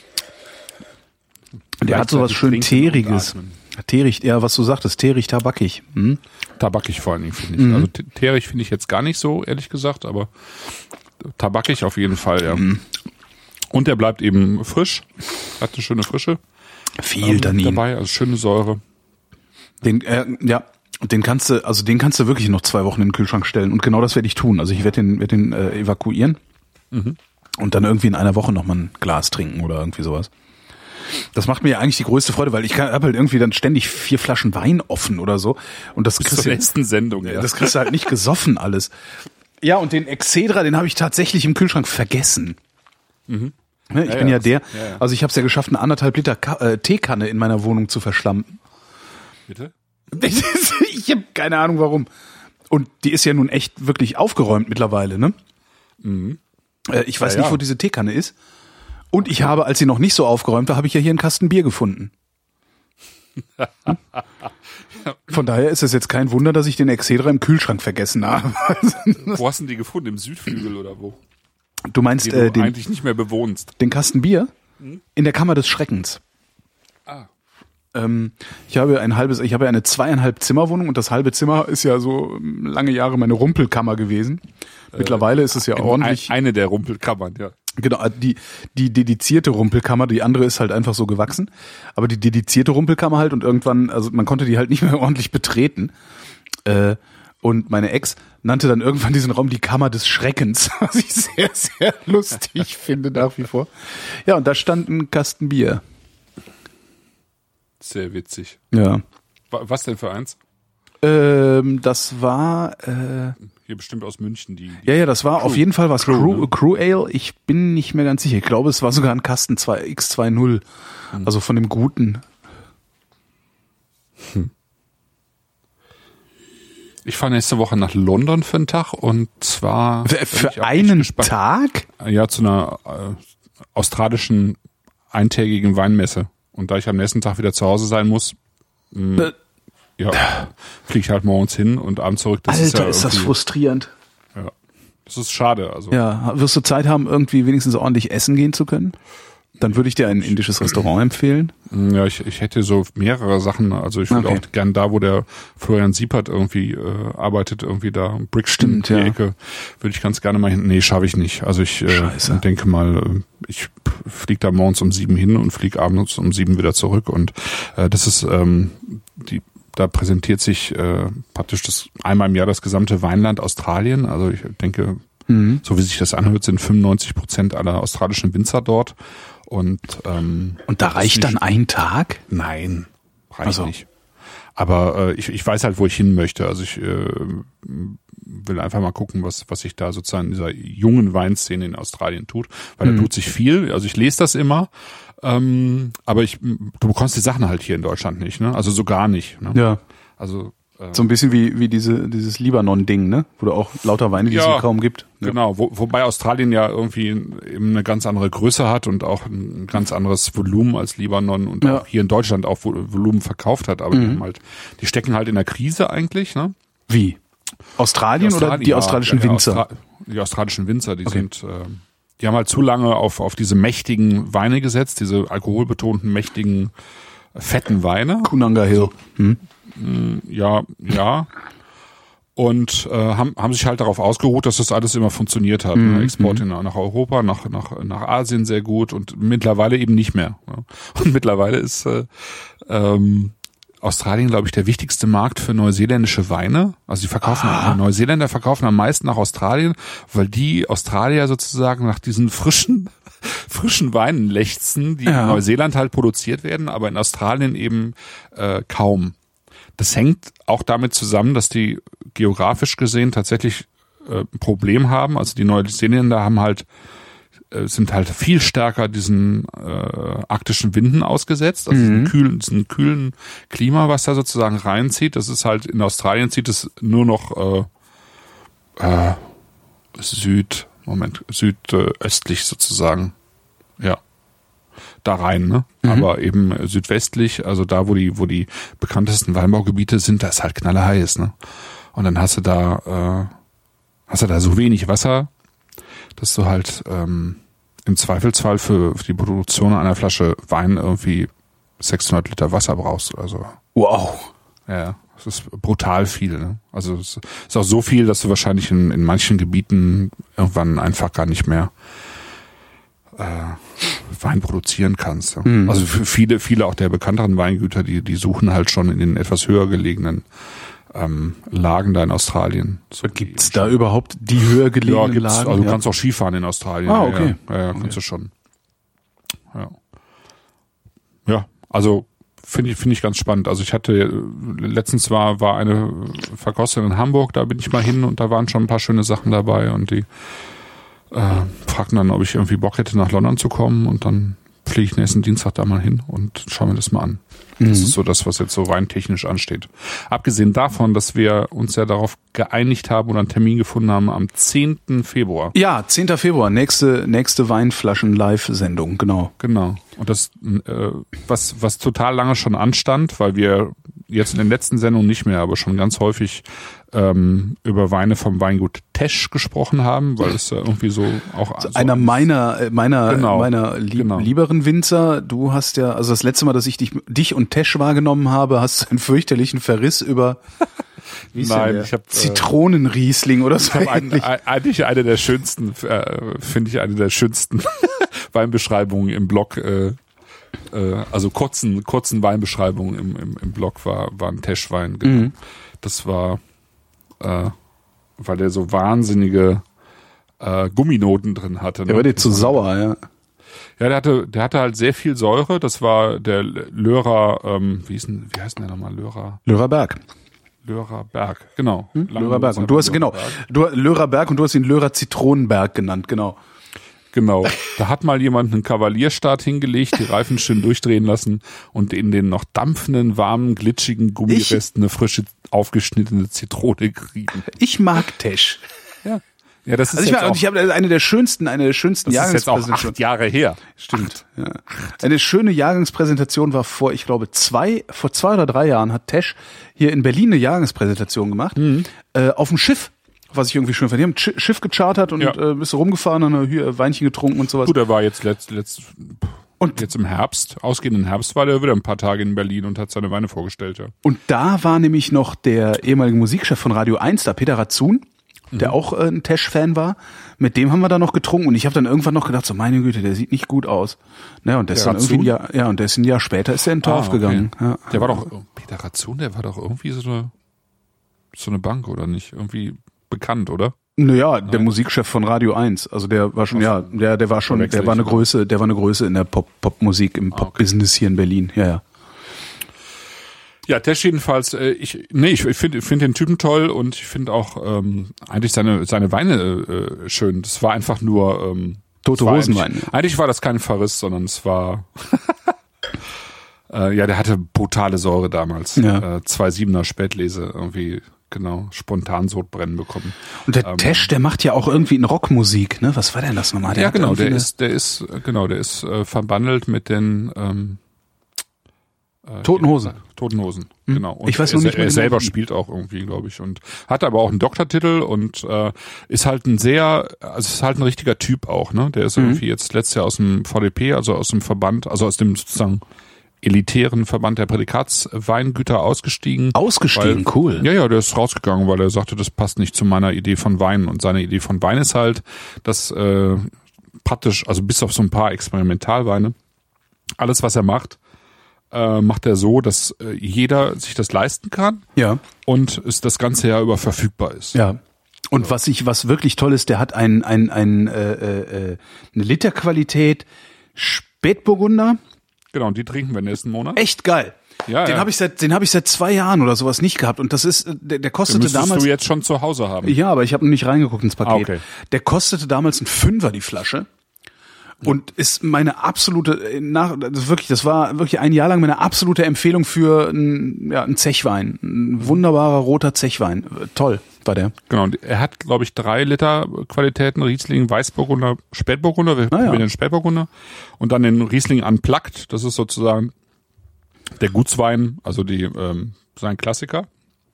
Der hat sowas schön Trinken und Teeriges. atmen. Teerig, ja, was du sagtest, teerig, tabakig. Hm? Tabakig vor allen Dingen, finde ich. Mhm. Also te- teerig finde ich jetzt gar nicht so, ehrlich gesagt, aber tabakig auf jeden Fall, ja. Mhm. Und der bleibt eben frisch, hat eine schöne Frische Viel ähm, Tannin. dabei, also schöne Säure. Den, äh, ja, den kannst du, also den kannst du wirklich noch zwei Wochen in den Kühlschrank stellen. Und genau das werde ich tun. Also ich werde den, werde den äh, evakuieren Mhm. und dann irgendwie in einer Woche noch mal ein Glas trinken oder irgendwie sowas. Das macht mir ja eigentlich die größte Freude, weil ich habe halt irgendwie dann ständig vier Flaschen Wein offen oder so. Und das Bis kriegst zur du, nächsten Sendung, ja. das kriegst du halt nicht gesoffen alles. Ja, und den Excedra, den habe ich tatsächlich im Kühlschrank vergessen. Mhm. Ne, ich Ja, bin ja, ja der, das- ja, ja. also ich habe es ja geschafft, eine anderthalb Liter Ka äh, Teekanne in meiner Wohnung zu verschlampen. Bitte? Ich habe keine Ahnung warum. Und die ist ja nun echt wirklich aufgeräumt mittlerweile, ne? Mhm. Äh, ich weiß Ja, nicht, ja. wo diese Teekanne ist. Und ich habe, als sie noch nicht so aufgeräumt war, habe ich ja hier einen Kasten Bier gefunden. Hm? Von daher ist es jetzt kein Wunder, dass ich den Excedra im Kühlschrank vergessen habe. Wo hast du die gefunden? Im Südflügel oder wo? Du meinst Die äh, du den, eigentlich nicht mehr bewohnst. den Kasten Bier in der Kammer des Schreckens. Ah. Ähm, ich habe ein halbes, ich habe eine zweieinhalb Zimmerwohnung und das halbe Zimmer ist ja so ähm, lange Jahre meine Rumpelkammer gewesen. Mittlerweile ist es ja ordentlich. Eine der Rumpelkammern, ja. Genau, die, die dedizierte Rumpelkammer, die andere ist halt einfach so gewachsen, aber die dedizierte Rumpelkammer halt und irgendwann, also man konnte die halt nicht mehr ordentlich betreten. Äh, und meine Ex nannte dann irgendwann diesen Raum die Kammer des Schreckens, was ich sehr, sehr lustig finde nach wie vor. Ja, und da stand ein Kasten Bier. Sehr witzig. Ja. Wa- Was denn für eins? Ähm, das war, äh, Hier bestimmt aus München, die. die ja, ja, das war Crew. auf jeden Fall was Crew, Crew, ne? Crew Ale. Ich bin nicht mehr ganz sicher. Ich glaube, es war sogar ein Kasten zwei X zwanzig. Also von dem guten. Ich fahre nächste Woche nach London für einen Tag und zwar Für, bin ich für auch echt einen gespannt. Tag? Ja, zu einer äh, australischen eintägigen Weinmesse. Und da ich am nächsten Tag wieder zu Hause sein muss, mh, Äh, ja, fliege ich halt morgens hin und abends zurück. Das ist, Alter, ja ist das irgendwie- frustrierend. Ja, das ist schade. Also Ja, wirst du Zeit haben, irgendwie wenigstens ordentlich essen gehen zu können? Dann würde ich dir ein indisches Restaurant empfehlen. Ja, ich, ich hätte so mehrere Sachen. Also ich würde Okay. auch gern da, wo der Florian Siepert irgendwie äh, arbeitet, irgendwie da Brixton, Stimmt, die ja. Ecke, würde ich ganz gerne mal hin. Nee, schaffe ich nicht. Also ich äh, Scheiße. denke mal, äh, ich fliege da morgens um sieben hin und fliege abends um sieben wieder zurück. Und äh, das ist ähm, die da präsentiert sich äh, praktisch das einmal im Jahr das gesamte Weinland Australien. Also ich denke, mhm. so wie sich das anhört, sind fünfundneunzig Prozent aller australischen Winzer dort. Und ähm, und da reicht dann ein Tag? Nein, reicht also. nicht. Aber äh, ich, ich weiß halt, wo ich hin möchte. Also ich äh, will einfach mal gucken, was was sich da sozusagen in dieser jungen Weinszene in Australien tut, weil mhm. da tut sich viel. Also ich lese das immer, ähm, aber ich du bekommst die Sachen halt hier in Deutschland nicht, ne? Also so gar nicht. Ne? Ja. Also äh, so ein bisschen wie wie diese dieses Libanon-Ding, ne? Wo du auch lauter Weine, die ja, es hier kaum gibt. Ja. Genau, wo, wobei Australien ja irgendwie eben eine ganz andere Größe hat und auch ein ganz anderes Volumen als Libanon und ja. auch hier in Deutschland auch Volumen verkauft hat. Aber mhm. die haben halt, die stecken halt in der Krise eigentlich, ne? Wie? Australien, Australien oder die ja, australischen ja, ja, Winzer? Austra- die australischen Winzer, die okay. sind, äh, die haben halt zu lange auf auf diese mächtigen Weine gesetzt, diese alkoholbetonten, mächtigen, fetten Weine. Koonunga Hill. Hm? Ja, ja. Und äh, haben haben sich halt darauf ausgeruht, dass das alles immer funktioniert hat. Mhm. Ne? Export in, nach Europa, nach nach nach Asien sehr gut und mittlerweile eben nicht mehr. Ne? Und mittlerweile ist äh, ähm, Australien, glaube ich, der wichtigste Markt für neuseeländische Weine. Also die verkaufen, ah. Neuseeländer verkaufen am meisten nach Australien, weil die Australier sozusagen nach diesen frischen, frischen Weinen lechzen, die ja. in Neuseeland halt produziert werden, aber in Australien eben äh, kaum. Das hängt auch damit zusammen, dass die geografisch gesehen tatsächlich äh, ein Problem haben. Also die Neuseeländer haben halt sind halt viel stärker diesen äh, arktischen Winden ausgesetzt, also mhm. diesen kühlen, diesen kühlen Klima, was da sozusagen reinzieht. Das ist halt, in Australien zieht es nur noch äh, äh, Süd, Moment, südöstlich sozusagen, ja, da rein, ne? Mhm. Aber eben südwestlich, also da, wo die, wo die bekanntesten Weinbaugebiete sind, da ist halt knallerheiß, ne? Und dann hast du da, äh, hast du da so wenig Wasser, dass du halt ähm, im Zweifelsfall für, für die Produktion einer Flasche Wein irgendwie sechshundert Liter Wasser brauchst. Also wow. Ja, das ist brutal viel. Ne? Also es ist auch so viel, dass du wahrscheinlich in, in manchen Gebieten irgendwann einfach gar nicht mehr äh, Wein produzieren kannst. Ja? Mhm. Also für viele, viele auch der bekannteren Weingüter, die die suchen halt schon in den etwas höher gelegenen Ähm, Lagen da in Australien. So gibt's da überhaupt die höher gelegenen ja, Lagen? Also du ja. kannst auch Skifahren in Australien. Ah, okay. Ja, ja, ja kannst okay. du schon. Ja, ja also finde ich finde ich ganz spannend. Also ich hatte letztens war war eine Verkostung in Hamburg, da bin ich mal hin und da waren schon ein paar schöne Sachen dabei und die äh, fragten dann, ob ich irgendwie Bock hätte, nach London zu kommen und dann fliege ich nächsten Dienstag da mal hin und schaue mir das mal an. Das mhm. ist so das, was jetzt so weintechnisch ansteht. Abgesehen davon, dass wir uns ja darauf geeinigt haben oder einen Termin gefunden haben am zehnten Februar. Ja, zehnten Februar, nächste nächste Weinflaschen-Live-Sendung, genau. Genau. Und das, äh, was was total lange schon anstand, weil wir jetzt in den letzten Sendungen nicht mehr, aber schon ganz häufig ähm, über Weine vom Weingut Tesch gesprochen haben, weil es ja irgendwie so auch also einer so meiner meiner genau, meiner lieb, genau. lieberen Winzer. Du hast ja, also das letzte Mal, dass ich dich dich und Tesch wahrgenommen habe, hast du einen fürchterlichen Verriss über wie ist Nein, der? ich habe Zitronenriesling oder so. Ich ein, eigentlich eine der schönsten, äh, finde ich eine der schönsten Weinbeschreibungen im Blog. Äh, äh, also kurzen kurzen Weinbeschreibungen im, im, im Blog war war ein Tesch-Wein. Genau. Mhm. Das war Äh, weil der so wahnsinnige äh, Gumminoten drin hatte. Ne? Der war dir zu sauer, ja. Ja, der hatte, der hatte halt sehr viel Säure. Das war der Lörer, ähm, wie, ist denn, wie heißt denn der nochmal? Lörer? Lörer Berg. Lörer Berg, genau. Hm? Lörer Berg. Und du hast, genau, du, Lörer Berg und du hast ihn Lörer Zitronenberg genannt, genau. Genau. Da hat mal jemand einen Kavalierstart hingelegt, die Reifen schön durchdrehen lassen und in den noch dampfenden, warmen, glitschigen Gummiresten eine frische, aufgeschnittene Zitrone gerieben. Ich mag Tesch. Ja. Ja, das ist also ich, jetzt mag, auch, ich habe eine der schönsten, eine der schönsten das ist jetzt auch acht Jahre her. Stimmt. Ja. Eine schöne Jahrgangspräsentation war vor, ich glaube, zwei, vor zwei oder drei Jahren hat Tesch hier in Berlin eine Jahrgangspräsentation gemacht, mhm. äh, auf dem Schiff. Was ich irgendwie schön fand. Die haben ein Schiff gechartert und ja. äh, bist du rumgefahren und ein Weinchen getrunken und sowas. Gut, er war jetzt letzt, letzt und jetzt im Herbst, ausgehenden Herbst, war der wieder ein paar Tage in Berlin und hat seine Weine vorgestellt. Ja. Und da war nämlich noch der ehemalige Musikchef von Radio eins, da Peter Ratzun, der mhm. auch äh, ein Tesch-Fan war. Mit dem haben wir dann noch getrunken und ich habe dann irgendwann noch gedacht, so meine Güte, der sieht nicht gut aus. Ne, und der, der ist dann irgendwie ein Jahr, ja, und der ist ein Jahr später ist er in Torf ah, okay. gegangen. Ja. Der war doch, Peter Ratzun, der war doch irgendwie so eine, so eine Bank, oder nicht? Irgendwie bekannt, oder? Naja, Nein. der Musikchef von Radio eins. Also der war schon, ja, der, der war schon, der war eine Größe, der war eine Größe in der Pop, Popmusik, im ah, Pop-Business okay. hier in Berlin. Ja, ja. Ja, Tesch jedenfalls, äh, ich, nee, ich finde find den Typen toll und ich finde auch ähm, eigentlich seine seine Weine äh, schön. Das war einfach nur ähm, Tote Hosenwein. Eigentlich, eigentlich war das kein Verriss, sondern es war äh, ja, der hatte brutale Säure damals. Ja. Äh, zwei Siebener Spätlese irgendwie. Genau, spontan Sodbrennen bekommen. Und der ähm, Tesch, der macht ja auch irgendwie in Rockmusik, ne? Was war denn das nochmal? Der ja, genau, der ist, der ist, genau, der ist äh, verbandelt mit den ähm, äh, Toten Hosen. Toten Hosen, hm. genau. Und ich weiß noch er, nicht, er selber spielt auch irgendwie, glaube ich, und hat aber auch einen Doktortitel und äh, ist halt ein sehr, also ist halt ein richtiger Typ auch, ne? Der ist mhm. irgendwie jetzt letztes Jahr aus dem V D P, also aus dem Verband, also aus dem sozusagen elitären Verband der Prädikatsweingüter ausgestiegen. Ausgestiegen, weil, cool. Ja, ja, der ist rausgegangen, weil er sagte, das passt nicht zu meiner Idee von Wein. Und seine Idee von Wein ist halt, dass äh, praktisch, also bis auf so ein paar Experimentalweine, alles, was er macht, äh, macht er so, dass äh, jeder sich das leisten kann. Ja. Und es das ganze Jahr über verfügbar ist. Ja. Und was ich, was wirklich toll ist, der hat ein, ein, ein, äh, äh, eine Literqualität Spätburgunder. Genau, und die trinken wir nächsten Monat. Echt geil. Ja, den ja. habe ich seit, den habe ich seit zwei Jahren oder sowas nicht gehabt. Und das ist, der, der kostete den damals. Du jetzt schon zu Hause haben. Ja, aber ich habe noch nicht reingeguckt ins Paket. Ah, okay. Der kostete damals ein Fünfer die Flasche. Und ist meine absolute, nach, das wirklich, das war wirklich ein Jahr lang meine absolute Empfehlung für ein, ja, ein Zechwein. Ein wunderbarer roter Zechwein. Toll war der. Genau, und er hat, glaube ich, drei Liter Qualitäten, Riesling, Weißburgunder, Spätburgunder, wir probieren den Spätburgunder. Und dann den Riesling Unplugged, das ist sozusagen der Gutswein, also die ähm, sein Klassiker.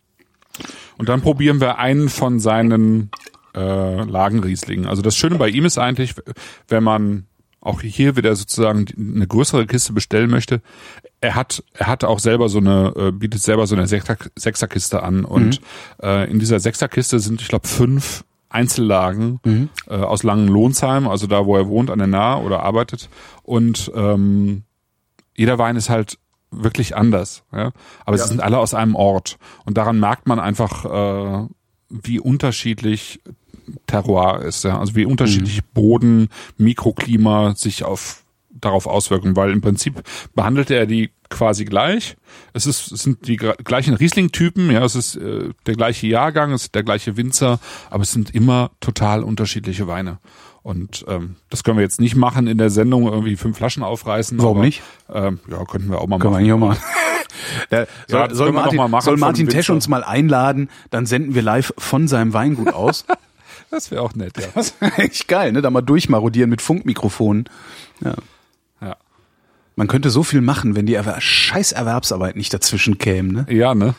Und dann probieren wir einen von seinen äh, Lagenrieslingen. Also das Schöne bei ihm ist eigentlich, wenn man auch hier wieder sozusagen eine größere Kiste bestellen möchte, er hat er hat auch selber so eine, äh, bietet selber so eine Sechser, Sechserkiste an und mhm. äh, in dieser Sechserkiste sind, ich glaube, fünf Einzellagen mhm. äh, aus Langenlohnsheim, also da, wo er wohnt, an der Nahe oder arbeitet, und ähm, jeder Wein ist halt wirklich anders, ja, aber ja. sie sind alle aus einem Ort und daran merkt man einfach, äh, wie unterschiedlich Terroir ist, ja, also wie unterschiedlich mhm. Boden, Mikroklima sich auf darauf auswirken, weil im Prinzip behandelt er die quasi gleich. Es ist es sind die gleichen Riesling-Typen, ja, es ist äh, der gleiche Jahrgang, es ist der gleiche Winzer, aber es sind immer total unterschiedliche Weine. Und ähm, das können wir jetzt nicht machen in der Sendung, irgendwie fünf Flaschen aufreißen. Warum aber, nicht? Ähm, ja, könnten wir auch mal können machen. Wir auch mal. Der, soll, ja, soll Martin, mal machen soll Martin Tesch uns mal einladen, dann senden wir live von seinem Weingut aus. Das wäre auch nett, ja. Das wäre echt geil, ne? Da mal durchmarodieren mit Funkmikrofonen. Ja. Ja. Man könnte so viel machen, wenn die Erwer- scheiß Erwerbsarbeit nicht dazwischen käme, ne? Ja, ne?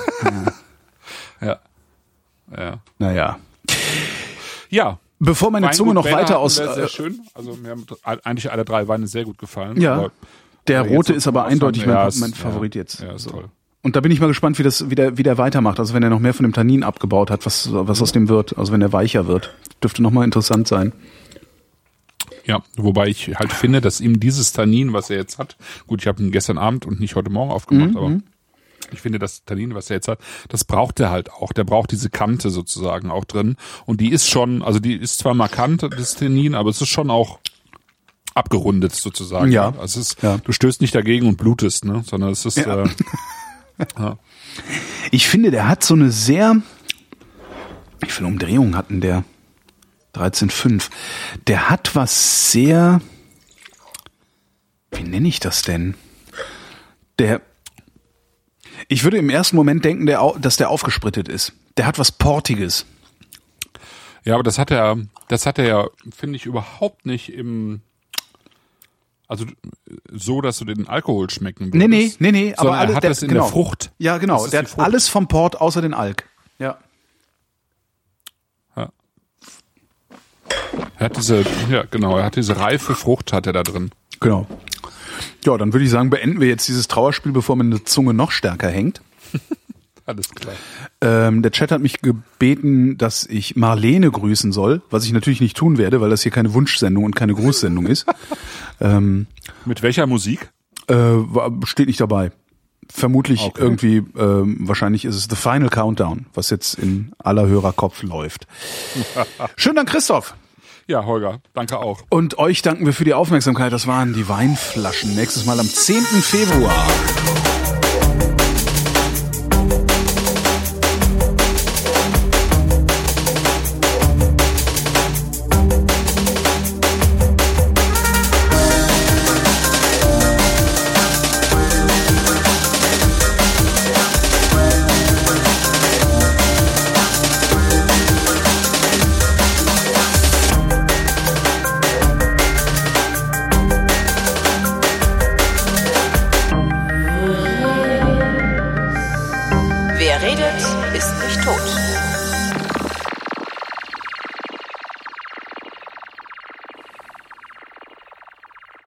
ja. ja. Ja. Naja. Ja. Bevor meine Weingut Zunge noch Bella weiter aus... Sehr schön. Also mir haben eigentlich alle drei Weine sehr gut gefallen. Ja. Aber, der aber rote ist aber eindeutig ja, mein, ist, mein Favorit ja, jetzt. Ja, ist so. Toll. Und da bin ich mal gespannt, wie das, wie der, wie der weitermacht. Also wenn er noch mehr von dem Tannin abgebaut hat, was, was aus dem wird. Also wenn er weicher wird. Dürfte nochmal interessant sein. Ja, wobei ich halt finde, dass ihm dieses Tannin, was er jetzt hat, gut, ich habe ihn gestern Abend und nicht heute Morgen aufgemacht, mhm. aber ich finde, das Tannin, was er jetzt hat, das braucht er halt auch. Der braucht diese Kante sozusagen auch drin. Und die ist schon, also die ist zwar markant, das Tannin, aber es ist schon auch abgerundet sozusagen. Ja. Also es ist, ja. Du stößt nicht dagegen und blutest, ne, sondern es ist. Ja. Äh, ja. Ich finde, der hat so eine sehr, wie viele Umdrehungen hatten der? dreizehn Komma fünf. Der hat was sehr, wie nenne ich das denn? Der, ich würde im ersten Moment denken, der, dass der aufgesprittet ist. Der hat was Portiges. Ja, aber das hat er, das hat er ja, finde ich, überhaupt nicht im, also so, dass du den Alkohol schmecken würdest. Nee, nee, nee, nee. Aber alles, er hat der, das in genau. der Frucht. Ja, genau. Der hat Frucht. Alles vom Port außer den Alk. Ja. Ja. Er hat diese, ja genau, er hat diese reife Frucht, hat er da drin. Genau. Ja, dann würde ich sagen, beenden wir jetzt dieses Trauerspiel, bevor meine Zunge noch stärker hängt. Alles klar. Ähm, der Chat hat mich gebeten, dass ich Marlene grüßen soll, was ich natürlich nicht tun werde, weil das hier keine Wunschsendung und keine Grußsendung ist. ähm, Mit welcher Musik? äh, war- steht nicht dabei. Vermutlich Okay. irgendwie, ähm, wahrscheinlich ist es The Final Countdown, was jetzt in aller Hörerkopf läuft. Schönen Dank, Christoph. Ja, Holger, danke auch. Und euch danken wir für die Aufmerksamkeit. Das waren die Weinflaschen. Nächstes Mal am zehnten Februar.